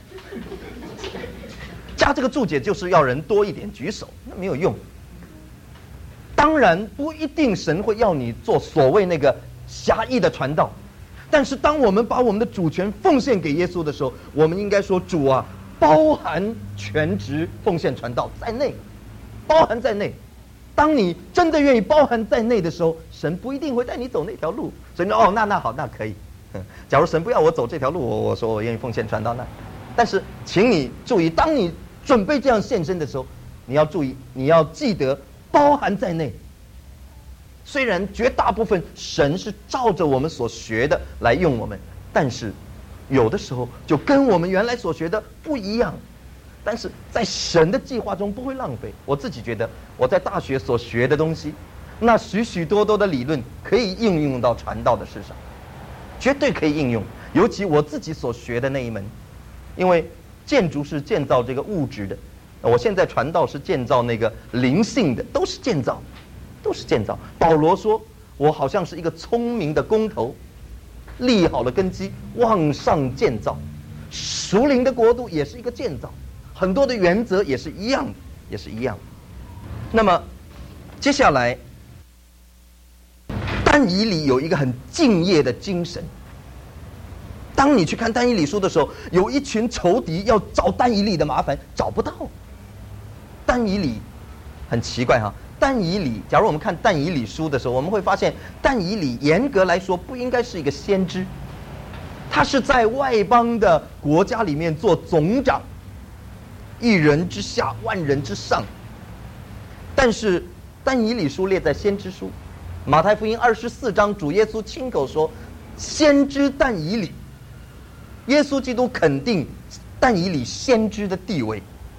[SPEAKER 2] 加这个注解就是要人多一点举手，那没有用。”当然不一定神会要你做所谓那个狭义的传道，但是当我们把我们的主权奉献给耶稣的时候，我们应该说主啊，包含全职奉献传道在内，包含在内。当你真的愿意包含在内的时候，神不一定会带你走那条路。所以说哦，那那好，那可以。假如神不要我走这条路，我我说我愿意奉献传道，那但是请你注意，当你准备这样献身的时候，你要注意，你要记得包含在内。虽然绝大部分神是照着我们所学的来用我们，但是有的时候就跟我们原来所学的不一样。但是在神的计划中不会浪费。我自己觉得我在大学所学的东西，那许许多多的理论可以应用到传道的事上，绝对可以应用。尤其我自己所学的那一门，因为建筑是建造这个物质的，我现在传道是建造那个灵性的，都是建造，都是建造。保罗说我好像是一个聪明的工头，立好了根基，往上建造。属灵的国度也是一个建造，很多的原则也是一样的，也是一样的。那么接下来但以理有一个很敬业的精神。当你去看但以理书的时候，有一群仇敌要找但以理的麻烦，找不到。但以理很奇怪哈，但以理，假如我们看但以理书的时候，我们会发现但以理严格来说不应该是一个先知，他是在外邦的国家里面做总长，一人之下，万人之上。但是但以理书列在先知书，马太福音二十四章，主耶稣亲口说，先知但以理，耶稣基督肯定但以理先知的地位。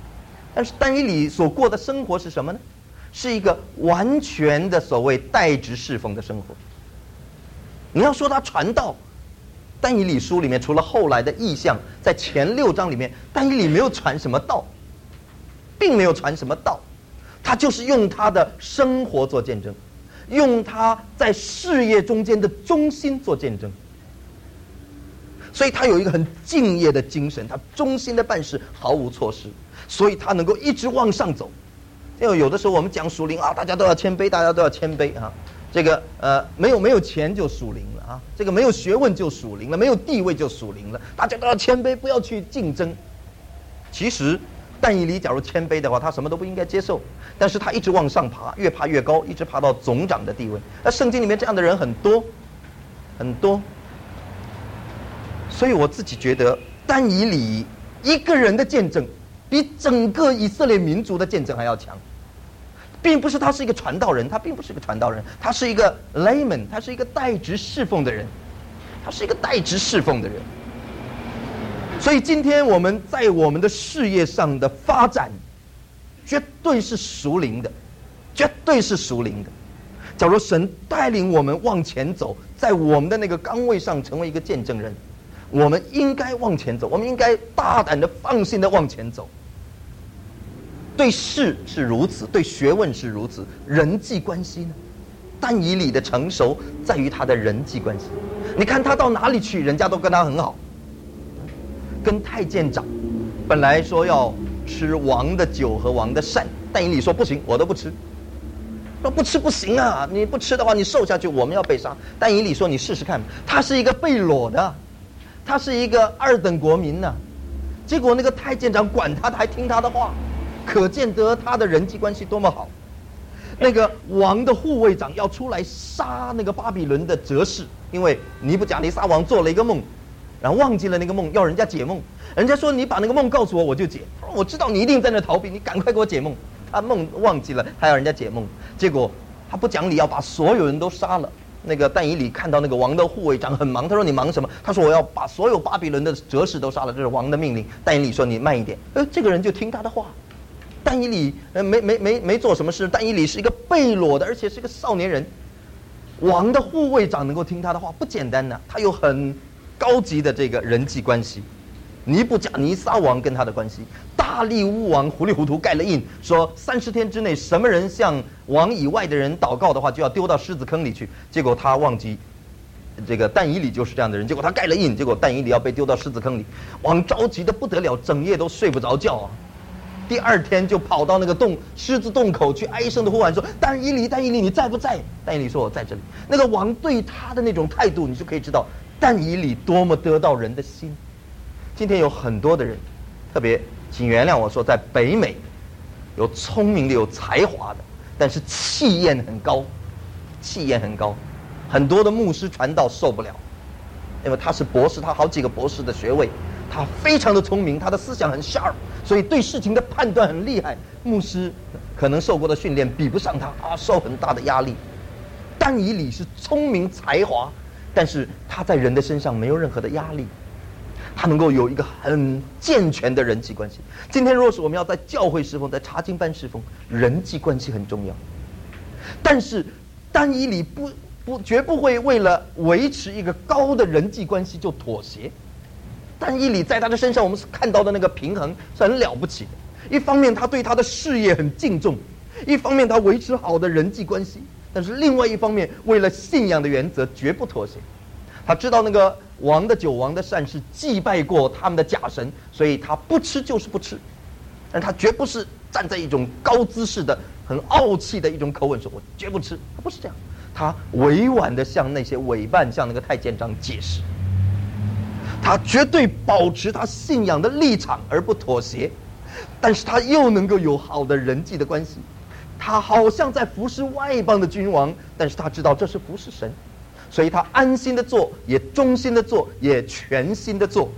[SPEAKER 2] 但是但以理所过的生活是什么呢？是一个完全的所谓代职侍奉的生活。你要说他传道，但以理书里面除了后来的意象，在前六章里面，但以理没有传什么道，并没有传什么道，他就是用他的生活做见证，用他在事业中间的忠心做见证。所以他有一个很敬业的精神，他忠心的办事，毫无错失，所以他能够一直往上走。因为有的时候我们讲属灵啊，大家都要谦卑，大家都要谦卑啊。这个呃，没有没有钱就属灵了啊，这个没有学问就属灵了，没有地位就属灵了，大家都要谦卑，不要去竞争。其实但以理假如谦卑的话，他什么都不应该接受，但是他一直往上爬，越爬越高，一直爬到总长的地位。那圣经里面这样的人很多很多，所以我自己觉得但以理一个人的见证比整个以色列民族的见证还要强。并不是他是一个传道人，他并不是一个传道人，他是一个 layman， 他是一个代职侍奉的人，他是一个代职侍奉的人。所以今天我们在我们的事业上的发展，绝对是属灵的，绝对是属灵的。假如神带领我们往前走，在我们的那个岗位上成为一个见证人，我们应该往前走，我们应该大胆的、放心的往前走。对事是如此，对学问是如此，人际关系呢？但以理的成熟在于他的人际关系。你看他到哪里去，人家都跟他很好。跟太监长本来说要吃王的酒和王的膳，但以理说不行，我都不吃。说不吃不行啊，你不吃的话，你瘦下去，我们要被杀。但以理说你试试看，他是一个被掳的，他是一个二等国民呢、啊。结果那个太监长管他，他还听他的话。可见得他的人际关系多么好。那个王的护卫长要出来杀那个巴比伦的哲士，因为尼布甲尼撒王做了一个梦，然后忘记了那个梦，要人家解梦。人家说你把那个梦告诉我，我就解。我知道你一定在那逃避，你赶快给我解梦。他梦忘记了，还要人家解梦。结果他不讲理，要把所有人都杀了。那个但以理看到那个王的护卫长很忙，他说你忙什么？他说我要把所有巴比伦的哲士都杀了，这是王的命令。但以理说你慢一点。呃，这个人就听他的话。但以理呃没没没没做什么事，但以理是一个被掳的，而且是个少年人。王的护卫长能够听他的话，不简单呢、啊。他有很高级的这个人际关系。尼布甲尼撒王跟他的关系，大利乌王糊里糊涂盖了印，说三十天之内，什么人向王以外的人祷告的话，就要丢到狮子坑里去。结果他忘记，这个但以理就是这样的人。结果他盖了印，结果但以理要被丢到狮子坑里，王着急的不得了，整夜都睡不着觉啊。第二天就跑到那个洞狮子洞口去哀声的呼喊说：“但以理，但以理，你在不在？”但以理说：“我在这里。”那个王对他的那种态度，你就可以知道但以理多么得到人的心。今天有很多的人，特别请原谅我说，在北美有聪明的、有才华的，但是气焰很高，气焰很高，很多的牧师传道受不了，因为他是博士，他好几个博士的学位。他非常的聪明，他的思想很 sharp， 所以对事情的判断很厉害。牧师可能受过的训练比不上他啊，受很大的压力。但以理是聪明才华，但是他在人的身上没有任何的压力，他能够有一个很健全的人际关系。今天若是我们要在教会侍奉，在查经班侍奉，人际关系很重要。但是但以理不不绝不会为了维持一个高的人际关系就妥协。但以理在他的身上，我们看到的那个平衡是很了不起的。一方面，他对他的事业很敬重；一方面，他维持好的人际关系。但是另外一方面，为了信仰的原则，绝不妥协。他知道那个王的酒、王的膳是祭拜过他们的假神，所以他不吃就是不吃。但他绝不是站在一种高姿势的、很傲气的一种口吻说：“我绝不吃。”他不是这样，他委婉地向那些委办、向那个太监长解释。他绝对保持他信仰的立场而不妥协，但是他又能够有好的人际的关系。他好像在服侍外邦的君王，但是他知道这是服侍神，所以他安心的做，也忠心的做，也全心的做。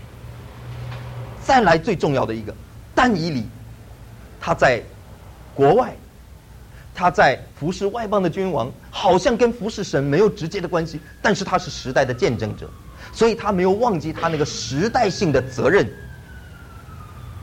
[SPEAKER 2] 再来最重要的一个，但以理，他在国外，他在服侍外邦的君王，好像跟服侍神没有直接的关系，但是他是时代的见证者。所以他没有忘记他那个时代性的责任。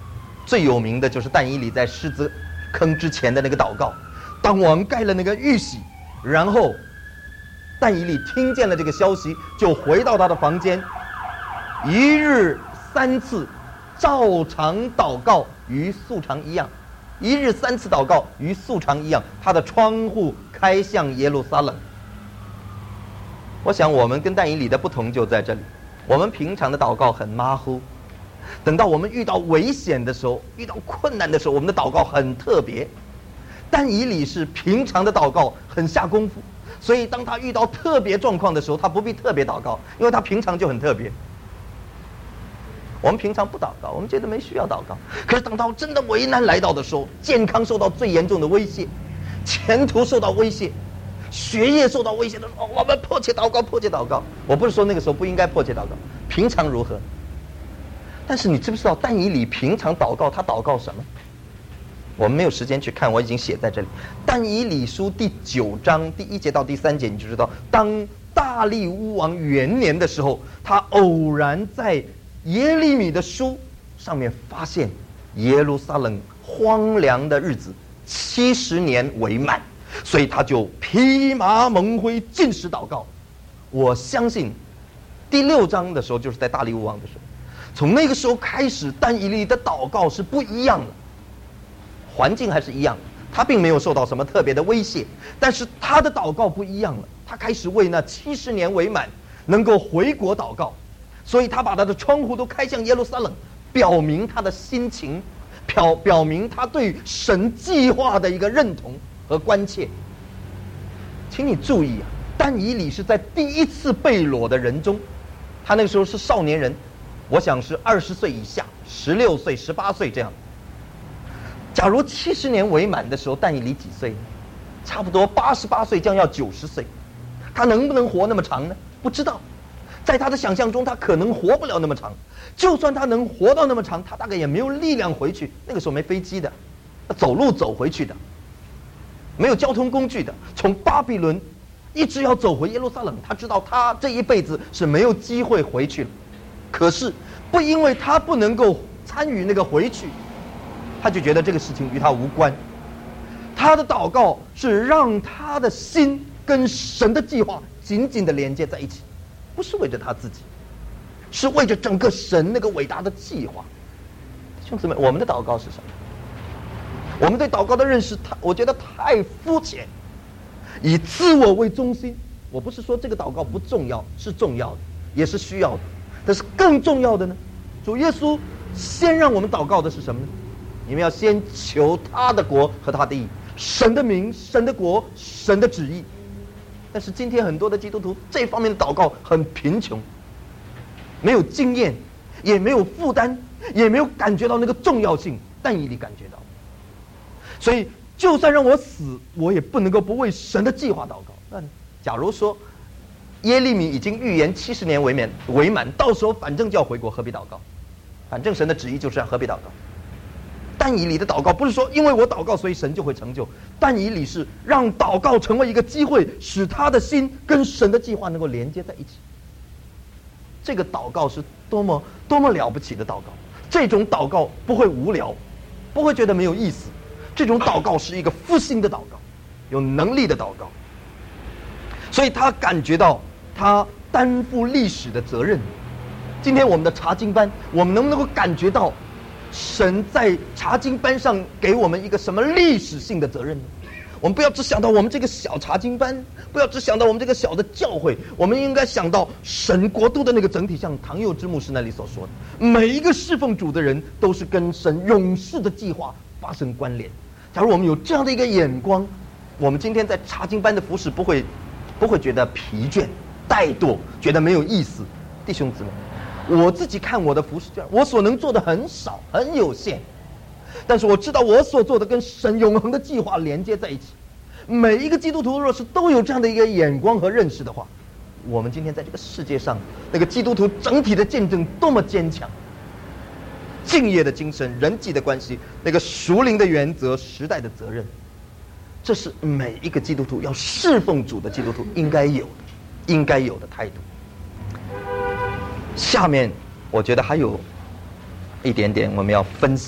[SPEAKER 2] 最有名的就是但以理在狮子坑之前的那个祷告。当王盖了那个玉玺，然后但以理听见了这个消息，就回到他的房间，一日三次，照常祷告，与素常一样。一日三次祷告，与素常一样。他的窗户开向耶路撒冷。我想我们跟但以理的不同就在这里，我们平常的祷告很马虎，等到我们遇到危险的时候，遇到困难的时候，我们的祷告很特别。但以理是平常的祷告很下功夫，所以当他遇到特别状况的时候，他不必特别祷告，因为他平常就很特别。我们平常不祷告，我们觉得没需要祷告。可是等到真的危难来到的时候，健康受到最严重的威胁，前途受到威胁，学业受到威胁的时候，我们迫切祷告，迫切祷告。我不是说那个时候不应该迫切祷告，平常如何？但是你知不知道但以理平常祷告，他祷告什么？我们没有时间去看，我已经写在这里。但以理书第九章第一节到第三节，你就知道，当大利乌王元年的时候，他偶然在耶利米的书上面发现耶路撒冷荒凉的日子七十年为满，所以他就披麻蒙灰禁食祷告。我相信第六章的时候，就是在大利乌王的时候，从那个时候开始，但以理的祷告是不一样的。环境还是一样，他并没有受到什么特别的威胁，但是他的祷告不一样了。他开始为那七十年为满能够回国祷告，所以他把他的窗户都开向耶路撒冷，表明他的心情，表表明他对神计划的一个认同和关切。请你注意啊，但以理是在第一次被掳的人中，他那个时候是少年人，我想是二十岁以下，十六岁、十八岁这样。假如七十年为满的时候，但以理几岁呢？差不多八十八岁，将要九十岁。他能不能活那么长呢？不知道。在他的想象中，他可能活不了那么长。就算他能活到那么长，他大概也没有力量回去。那个时候没飞机的，走路走回去的，没有交通工具的。从巴比伦一直要走回耶路撒冷，他知道他这一辈子是没有机会回去了。可是不因为他不能够参与那个回去，他就觉得这个事情与他无关。他的祷告是让他的心跟神的计划紧紧的连接在一起，不是为着他自己，是为着整个神那个伟大的计划。兄弟们，我们的祷告是什么？我们对祷告的认识，太我觉得太肤浅，以自我为中心。我不是说这个祷告不重要，是重要的，也是需要的。但是更重要的呢，主耶稣先让我们祷告的是什么呢？你们要先求他的国和他的义，神的名、神的国、神的旨意。但是今天很多的基督徒这方面的祷告很贫穷，没有经验，也没有负担，也没有感觉到那个重要性，但以理感觉到。所以就算让我死，我也不能够不为神的计划祷告。那假如说耶利米已经预言七十年为满，为满，到时候反正就要回国，何必祷告？反正神的旨意就是让何必祷告？但以理的祷告不是说因为我祷告所以神就会成就，但以理是让祷告成为一个机会，使他的心跟神的计划能够连接在一起。这个祷告是多么多么了不起的祷告！这种祷告不会无聊，不会觉得没有意思。这种祷告是一个复兴的祷告，有能力的祷告。所以他感觉到他担负历史的责任。今天我们的查经班，我们能不能够感觉到神在查经班上给我们一个什么历史性的责任呢？我们不要只想到我们这个小查经班，不要只想到我们这个小的教会，我们应该想到神国度的那个整体，像唐佑之牧师那里所说的，每一个侍奉主的人都是跟神永世的计划发生关联。假如我们有这样的一个眼光，我们今天在查经班的服事不会不会觉得疲倦、怠惰，觉得没有意思。弟兄姊妹，我自己看我的服事，我所能做的很少，很有限，但是我知道我所做的跟神永恒的计划连接在一起。每一个基督徒若是都有这样的一个眼光和认识的话，我们今天在这个世界上那个基督徒整体的见证多么坚强！敬业的精神、人际的关系、那个属灵的原则、时代的责任，这是每一个基督徒要侍奉主的基督徒应该有的、应该有的态度。下面我觉得还有一点点我们要分享，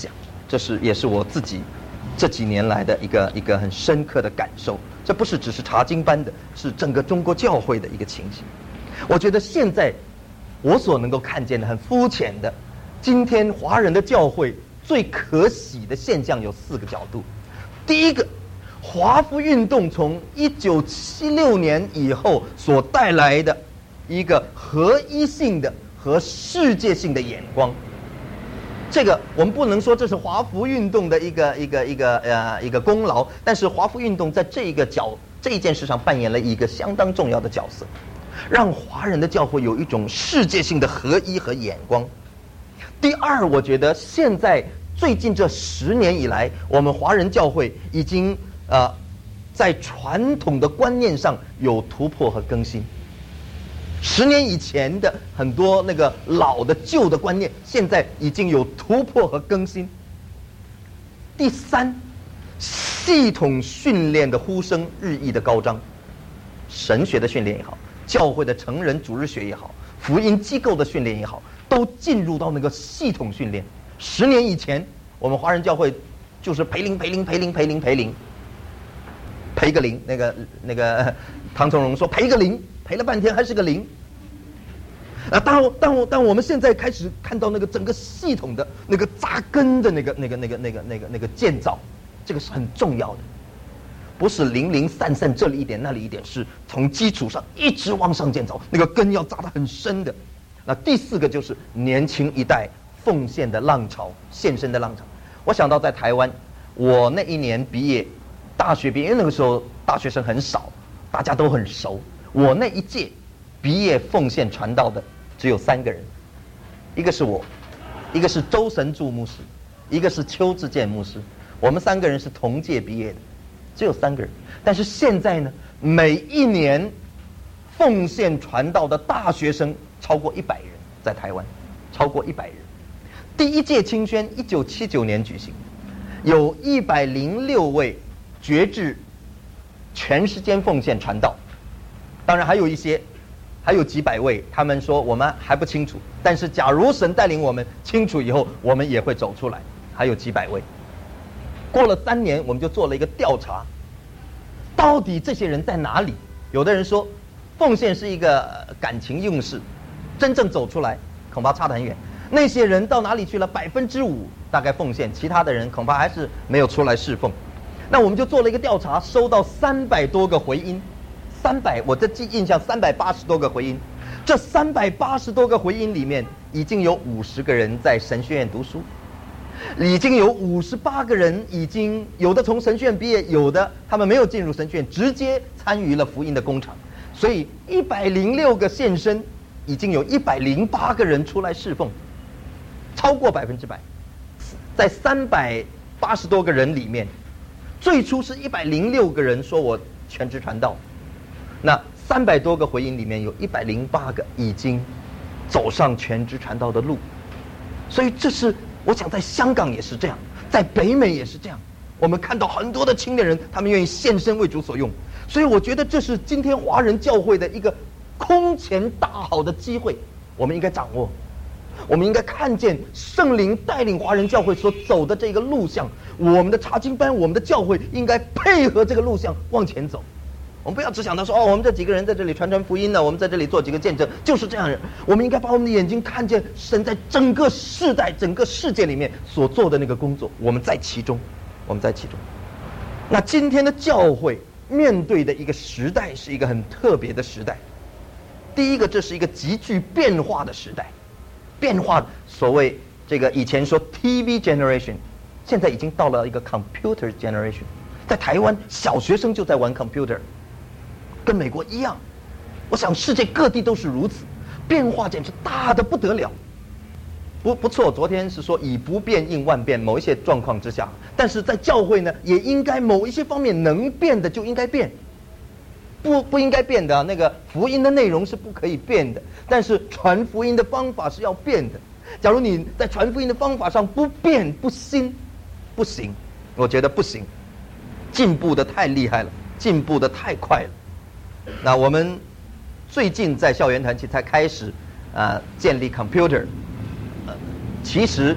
[SPEAKER 1] 这是也是我自己这几年来的一个一个很深刻的感受。这不是只是查经班的，是整个中国教会的一个情形。我觉得现在我所能够看见的很肤浅的，今天华人的教会最可喜的现象有四个角度。第一个，华福运动从一九七六年以后所带来的一个合一性的和世界性的眼光，这个我们不能说这是华福运动的一个一个一个呃一个功劳，但是华福运动在这一个角这一件事上扮演了一个相当重要的角色，让华人的教会有一种世界性的合一和眼光。第二，我觉得现在最近这十年以来，我们华人教会已经呃在传统的观念上有突破和更新。十年以前的很多那个老的旧的观念，现在已经有突破和更新。第三，系统训练的呼声日益的高涨，神学的训练也好，教会的成人主日学也好，福音机构的训练也好，都进入到那个系统训练。十年以前，我们华人教会就是培灵、培灵、培灵、培灵、培灵，培个灵。那个那个唐从容说培个灵，培了半天还是个灵。啊，当当当我们现在开始看到那个整个系统的那个扎根的那个那个那个那个那个那个建造，这个是很重要的，不是零零散散这里一点那里一点，是从基础上一直往上建造，那个根要扎得很深的。那第四个就是年轻一代奉献的浪潮，献身的浪潮。我想到在台湾，我那一年毕业，大学毕业，因为那个时候大学生很少，大家都很熟。我那一届毕业奉献传道的只有三个人，一个是我，一个是周神柱牧师，一个是邱志健牧师。我们三个人是同届毕业的，只有三个人。但是现在呢，每一年奉献传道的大学生超过一百人，在台湾超过一百人。第一届青宣一九七九年举行，有一百零六位决志全时间奉献传道，当然还有一些，还有几百位，他们说我们还不清楚，但是假如神带领我们清楚以后，我们也会走出来，还有几百位。过了三年，我们就做了一个调查，到底这些人在哪里？有的人说，奉献是一个感情用事，真正走出来恐怕差得很远。那些人到哪里去了？百分之五大概奉献，其他的人恐怕还是没有出来侍奉。那我们就做了一个调查，收到三百多个回音，三百，我这记印象三百八十多个回音。这三百八十多个回音里面，已经有五十个人在神学院读书，已经有五十八个人已经有的从神学院毕业，有的他们没有进入神学院，直接参与了福音的工厂。所以一百零六个献身，已经有一百零八个人出来侍奉，超过百分之百。在三百八十多个人里面，最初是一百零六个人说我全职传道，那三百多个回音里面有一百零八个已经走上全职传道的路。所以这是我想在香港也是这样，在北美也是这样，我们看到很多的青年人，他们愿意献身为主所用。所以我觉得这是今天华人教会的一个空前大好的机会，我们应该掌握。我们应该看见圣灵带领华人教会所走的这个路向，我们的查经班，我们的教会应该配合这个路向往前走。我们不要只想到说，哦，我们这几个人在这里传传福音呢，我们在这里做几个见证，就是这样人。我们应该把我们的眼睛看见神在整个世代、整个世界里面所做的那个工作，我们在其中，我们在其中。那今天的教会面对的一个时代是一个很特别的时代。第一个，这是一个极具变化的时代。变化，所谓这个以前说 T V generation， 现在已经到了一个 computer generation。在台湾，小学生就在玩 computer， 跟美国一样。我想世界各地都是如此，变化简直大得不得了。不不错，昨天是说以不变应万变，某一些状况之下，但是在教会呢，也应该某一些方面能变的就应该变。不不应该变的，那个福音的内容是不可以变的，但是传福音的方法是要变的。假如你在传福音的方法上不变不新，不行，我觉得不行。进步的太厉害了，进步的太快了。那我们最近在校园团契才开始啊、呃、建立 computer，、呃、其实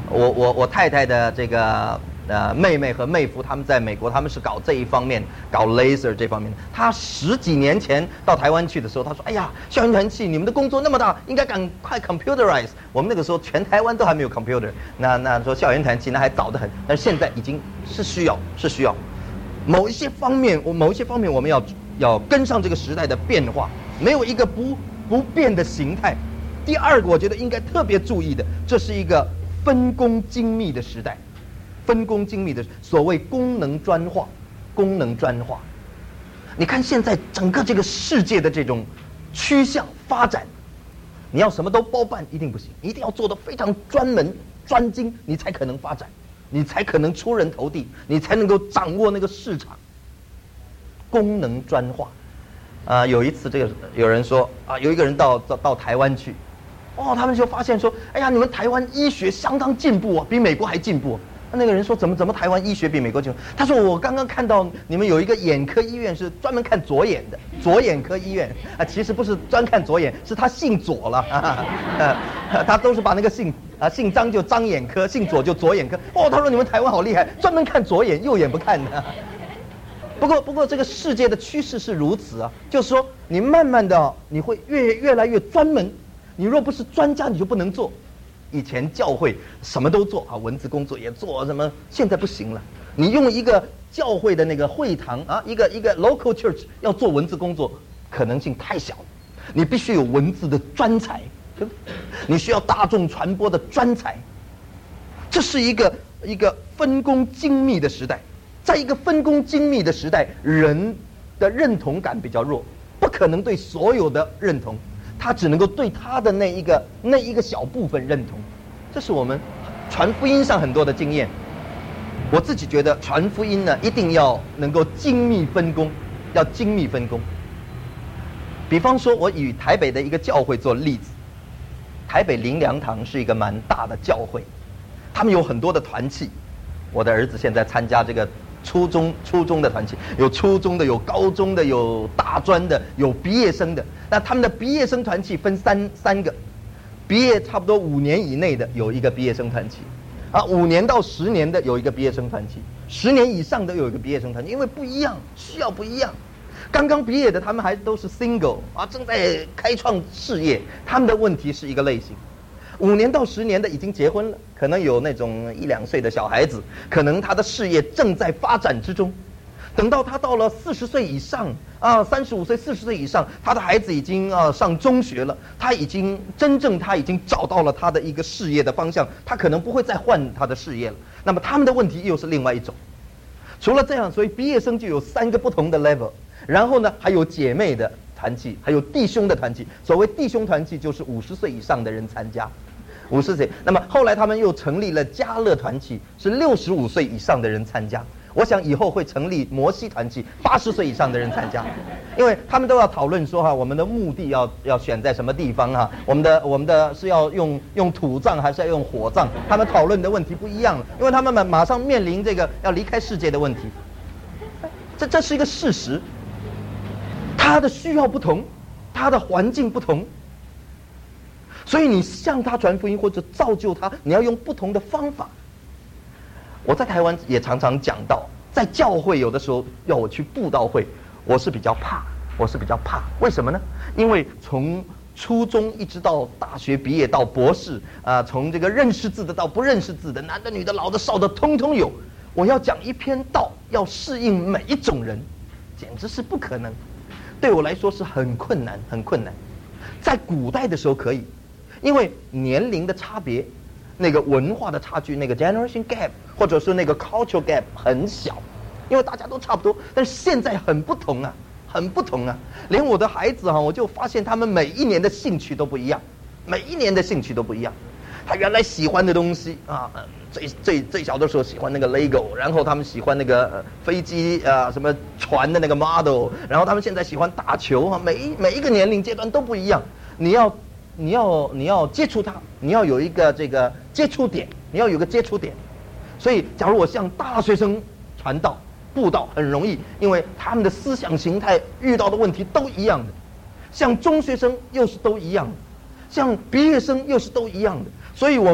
[SPEAKER 2] 我我我太太的这个呃妹妹和妹夫，他们在美国，他们是搞这一方面，搞 laser 这方面的。他十几年前到台湾去的时候，他说：“哎呀，校园团契，你们的工作那么大，应该赶快 computerize。”我们那个时候全台湾都还没有 computer， 那那说校园团契那还早得很，但是现在已经是需要，是需要。某一些方面，我某一些方面我们要要跟上这个时代的变化，没有一个不不变的形态。第二个，我觉得应该特别注意的，这是一个分工精密的时代，分工精密的所谓功能专化，功能专化。你看现在整个这个世界的这种趋向发展，你要什么都包办一定不行，一定要做得非常专门专精，你才可能发展，你才可能出人头地，你才能够掌握那个市场。功能专化，啊、呃，有一次这个有人说啊，有一个人到到到台湾去。哦，他们就发现说，哎呀，你们台湾医学相当进步啊，比美国还进步。那个人说，怎么怎么台湾医学比美国进步？他说，我刚刚看到你们有一个眼科医院是专门看左眼的，左眼科医院啊，其实不是专看左眼，是他姓左了，啊、他都是把那个姓啊姓张就张眼科，姓左就左眼科。哦，他说你们台湾好厉害，专门看左眼，右眼不看的。不过不过这个世界的趋势是如此啊，就是说你慢慢的你会越越来越专门。你若不是专家，你就不能做。以前教会什么都做啊，文字工作也做，什么现在不行了。你用一个教会的那个会堂啊，一个一个 local church 要做文字工作，可能性太小了。你必须有文字的专才，对不对？你需要大众传播的专才。这是一个一个分工精密的时代，在一个分工精密的时代，人的认同感比较弱，不可能对所有的认同。他只能够对他的那一个那一个小部分认同，这是我们传福音上很多的经验。我自己觉得传福音呢，一定要能够精密分工，要精密分工。比方说，我以台北的一个教会做例子，台北灵粮堂是一个蛮大的教会，他们有很多的团契。我的儿子现在参加这个初中初中的团契，有初中的，有高中的，有大专的，有毕业生的。那他们的毕业生团契分三三个，毕业差不多五年以内的有一个毕业生团契，啊，五年到十年的有一个毕业生团契，十年以上的有一个毕业生团契，因为不一样，需要不一样。刚刚毕业的他们还都是 single 啊，正在开创事业，他们的问题是一个类型。五年到十年的已经结婚了，可能有那种一两岁的小孩子，可能他的事业正在发展之中。等到他到了四十岁以上啊，三十五岁、四十岁以上，他的孩子已经啊上中学了，他已经真正他已经找到了他的一个事业的方向，他可能不会再换他的事业了。那么他们的问题又是另外一种。除了这样，所以毕业生就有三个不同的 level， 然后呢还有姐妹的团契，还有弟兄的团契。所谓弟兄团契，就是五十岁以上的人参加。五十岁，那么后来他们又成立了家乐团契，是六十五岁以上的人参加。我想以后会成立摩西团契，八十岁以上的人参加，因为他们都要讨论说哈，我们的墓地要要选在什么地方哈，我们的我们的是要用用土葬还是要用火葬，他们讨论的问题不一样了，因为他们马马上面临这个要离开世界的问题，这这是一个事实，他的需要不同，他的环境不同。所以你向他传福音或者造就他，你要用不同的方法。我在台湾也常常讲到，在教会有的时候要我去布道会，我是比较怕，我是比较怕。为什么呢？因为从初中一直到大学毕业到博士啊、呃，从这个认识字的到不认识字的，男的、女的、老的、少的，通通有。我要讲一篇道，要适应每一种人，简直是不可能。对我来说是很困难，很困难。在古代的时候可以。因为年龄的差别，那个文化的差距，那个 generation gap 或者是那个 cultural gap 很小，因为大家都差不多。但是现在很不同啊，很不同啊。连我的孩子哈，我就发现他们每一年的兴趣都不一样，每一年的兴趣都不一样。他原来喜欢的东西啊，最最最小的时候喜欢那个 Lego， 然后他们喜欢那个、呃、飞机啊，什么船的那个 model， 然后他们现在喜欢打球啊。每一每一个年龄阶段都不一样，你要。你要你要接触它，你要有一个这个接触点，你要有个接触点。所以，假如我向大学生传道、布道很容易，因为他们的思想形态遇到的问题都一样的；向中学生又是都一样的，向毕业生又是都一样的。所以我们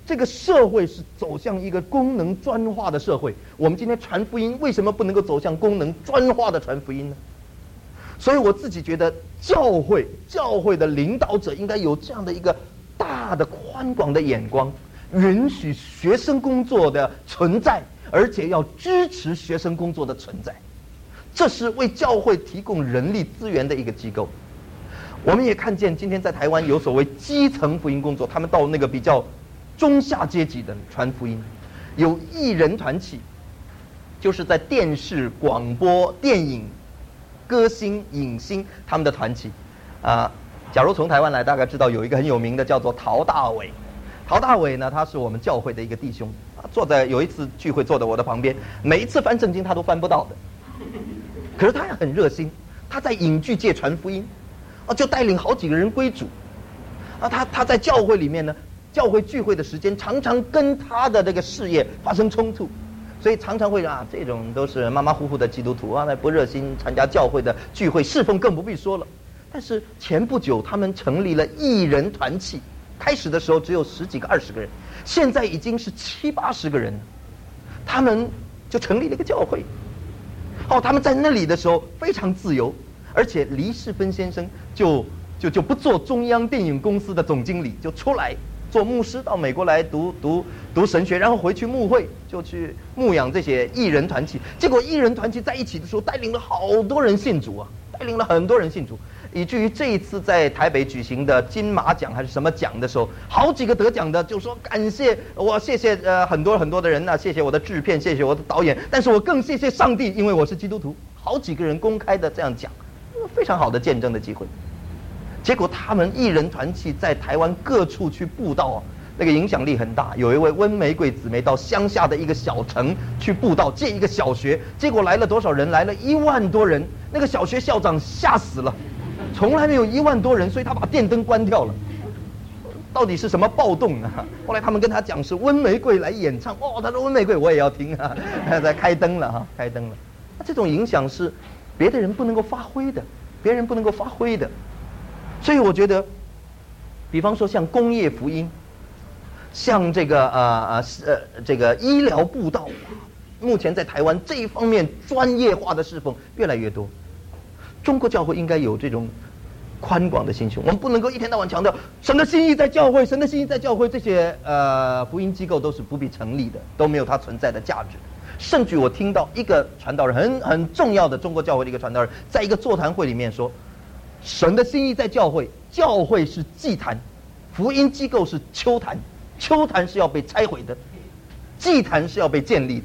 [SPEAKER 2] 这个社会是走向一个功能专化的社会。我们今天传福音，为什么不能够走向功能专化的传福音呢？所以我自己觉得，教会教会的领导者应该有这样的一个大的宽广的眼光，允许学生工作的存在，而且要支持学生工作的存在。这是为教会提供人力资源的一个机构。我们也看见今天在台湾有所谓基层福音工作，他们到那个比较中下阶级的传福音，有艺人团体，就是在电视、广播、电影、歌星、影星他们的团体。啊、呃，假如从台湾来，大概知道有一个很有名的叫做陶大伟。陶大伟呢，他是我们教会的一个弟兄，坐在有一次聚会坐在我的旁边，每一次翻圣经他都翻不到的。可是他也很热心，他在影剧界传福音，啊，就带领好几个人归主。啊，他他在教会里面呢，教会聚会的时间常常跟他的这个事业发生冲突，所以常常会啊，这种都是马马虎虎的基督徒啊，不热心参加教会的聚会侍奉更不必说了。但是前不久他们成立了艺人团契，开始的时候只有十几个、二十个人，现在已经是七八十个人了。他们就成立了一个教会。哦，他们在那里的时候非常自由，而且黎世芬先生就就就不做中央电影公司的总经理，就出来做牧师，到美国来读读读神学，然后回去牧会，就去牧养这些艺人团体。结果艺人团体在一起的时候，带领了好多人信主啊，带领了很多人信主，以至于这一次在台北举行的金马奖还是什么奖的时候，好几个得奖的就说感谢我，谢谢呃很多很多的人呐、啊，谢谢我的制片，谢谢我的导演，但是我更谢谢上帝，因为我是基督徒。好几个人公开的这样讲，非常好的见证的机会。结果他们艺人团体在台湾各处去布道啊，那个影响力很大。有一位温玫瑰姊妹到乡下的一个小城去布道，建一个小学，结果来了多少人？来了一万多人。那个小学校长吓死了，从来没有一万多人，所以他把电灯关掉了。到底是什么暴动啊？后来他们跟他讲是温玫瑰来演唱，哦，他说温玫瑰我也要听啊，在开灯了哈，开灯了。这种影响是别的人不能够发挥的，别人不能够发挥的。所以我觉得，比方说像工业福音，像这个呃呃呃这个医疗布道，目前在台湾这一方面专业化的侍奉越来越多。中国教会应该有这种宽广的心胸，我们不能够一天到晚强调神的心意在教会，神的心意在教会，这些呃福音机构都是不必成立的，都没有它存在的价值。甚至我听到一个传道人，很很重要的中国教会的一个传道人，在一个座谈会里面说，神的心意在教会，教会是祭坛，福音机构是丘坛，丘坛是要被拆毁的，祭坛是要被建立的。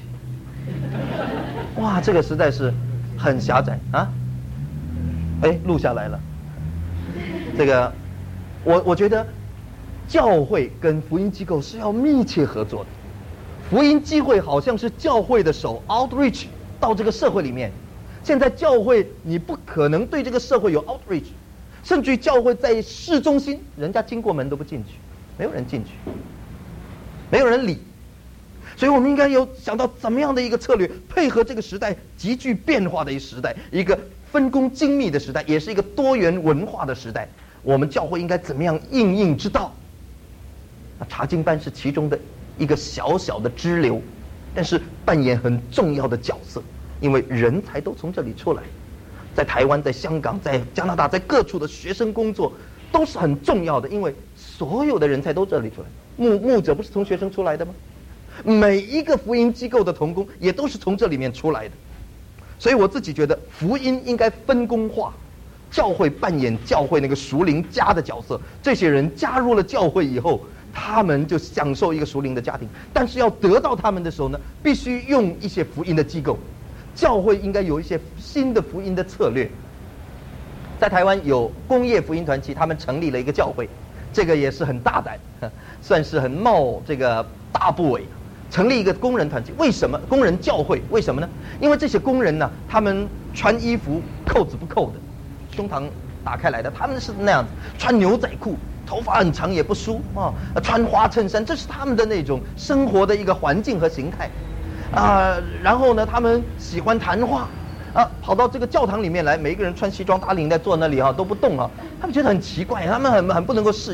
[SPEAKER 2] 哇，这个实在是很狭窄啊！哎，录下来了。这个，我我觉得教会跟福音机构是要密切合作的。福音机会好像是教会的手 outreach 到这个社会里面。现在教会你不可能对这个社会有 outreach， 甚至于教会在市中心，人家经过门都不进去，没有人进去，没有人理。所以我们应该有想到怎么样的一个策略，配合这个时代急剧变化的一个时代，一个分工精密的时代，也是一个多元文化的时代。我们教会应该怎么样应应之道？那查经班是其中的一个小小的支流，但是扮演很重要的角色，因为人才都从这里出来。在台湾、在香港、在加拿大、在各处的学生工作都是很重要的，因为所有的人才都这里出来。牧牧者不是从学生出来的吗？每一个福音机构的同工也都是从这里面出来的。所以我自己觉得福音应该分工化，教会扮演教会那个属灵家的角色。这些人加入了教会以后，他们就享受一个属灵的家庭，但是要得到他们的时候呢，必须用一些福音的机构。教会应该有一些新的福音的策略。在台湾有工业福音团契，他们成立了一个教会，这个也是很大胆，算是很冒这个大不韪，成立一个工人团契。为什么工人教会？为什么呢？因为这些工人呢，他们穿衣服扣子不扣的，胸膛打开来的，他们是那样子，穿牛仔裤，头发很长也不梳啊，穿花衬衫，这是他们的那种生活的一个环境和形态啊。然后呢，他们喜欢谈话啊，跑到这个教堂里面来，每一个人穿西装打领带坐那里啊，都不动啊，他们觉得很奇怪，他们很很不能够适应，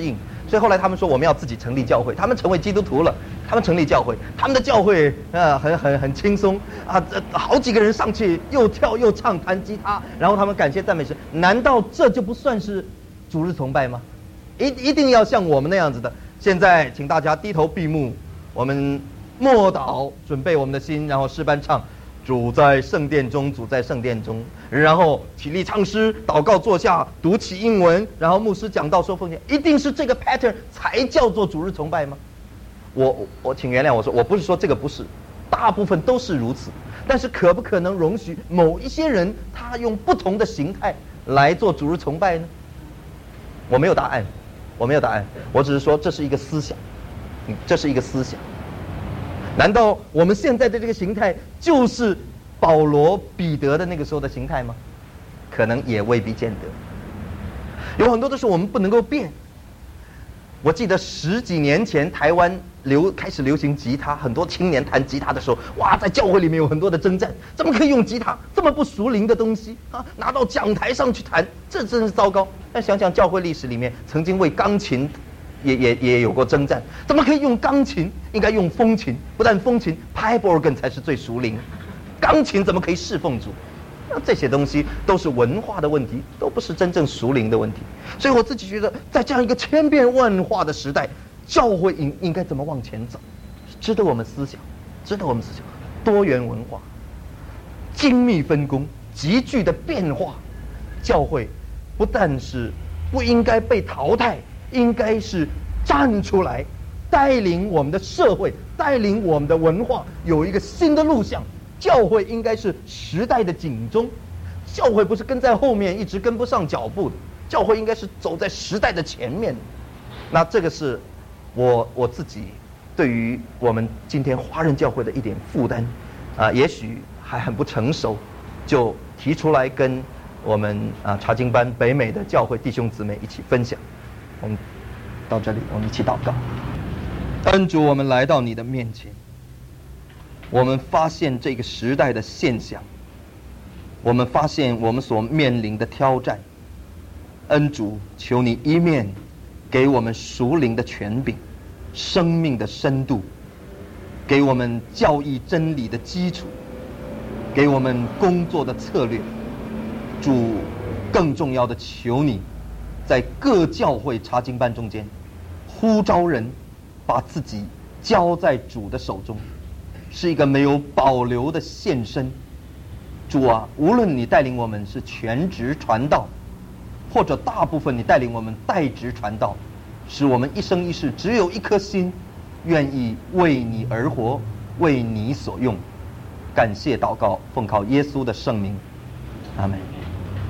[SPEAKER 2] 所以后来他们说我们要自己成立教会，他们成为基督徒了，他们成立教会，他们的教会呃很很很轻松啊，呃好几个人上去又跳又唱弹吉他，然后他们感谢赞美神，难道这就不算是主日崇拜吗？一一定要像我们那样子的。现在请大家低头闭目，我们默祷，准备我们的心，然后诗班唱主在圣殿中，主在圣殿中，然后起立唱诗，祷告坐下，读起英文，然后牧师讲道说奉献，一定是这个 pattern 才叫做主日崇拜吗？我我请原谅我说，我不是说这个不是，大部分都是如此，但是可不可能容许某一些人他用不同的形态来做主日崇拜呢？我没有答案，我没有答案，我只是说这是一个思想，这是一个思想。难道我们现在的这个形态就是保罗、彼得的那个时候的形态吗？可能也未必见得。有很多都是我们不能够变。我记得十几年前台湾流开始流行吉他，很多青年弹吉他的时候，哇，在教会里面有很多的征战，怎么可以用吉他这么不属灵的东西啊？拿到讲台上去弹，这真是糟糕。但想想教会历史里面，曾经为钢琴也也也有过征战，怎么可以用钢琴？应该用风琴，不但风琴 ，pipe organ 才是最属灵，钢琴怎么可以侍奉主？那这些东西都是文化的问题，都不是真正属灵的问题。所以我自己觉得，在这样一个千变万化的时代，教会应应该怎么往前走，值得我们思想，值得我们思想。多元文化、精密分工、急剧的变化，教会不但是不应该被淘汰，应该是站出来，带领我们的社会，带领我们的文化有一个新的路向。教会应该是时代的警钟，教会不是跟在后面一直跟不上脚步的，教会应该是走在时代的前面。那这个是我我自己对于我们今天华人教会的一点负担啊，也许还很不成熟，就提出来跟我们啊查经班北美的教会弟兄姊妹一起分享。我们到这里，我们一起祷告。恩主，我们来到你的面前，我们发现这个时代的现象，我们发现我们所面临的挑战。恩主，求你一面给我们属灵的权柄，生命的深度，给我们教义真理的基础，给我们工作的策略。主，更重要的，求你在各教会查经班中间呼召人把自己交在主的手中，是一个没有保留的献身。主啊，无论你带领我们是全职传道，或者大部分你带领我们代职传道，使我们一生一世只有一颗心，愿意为你而活，为你所用。感谢祷告，奉靠耶稣的圣名，阿们。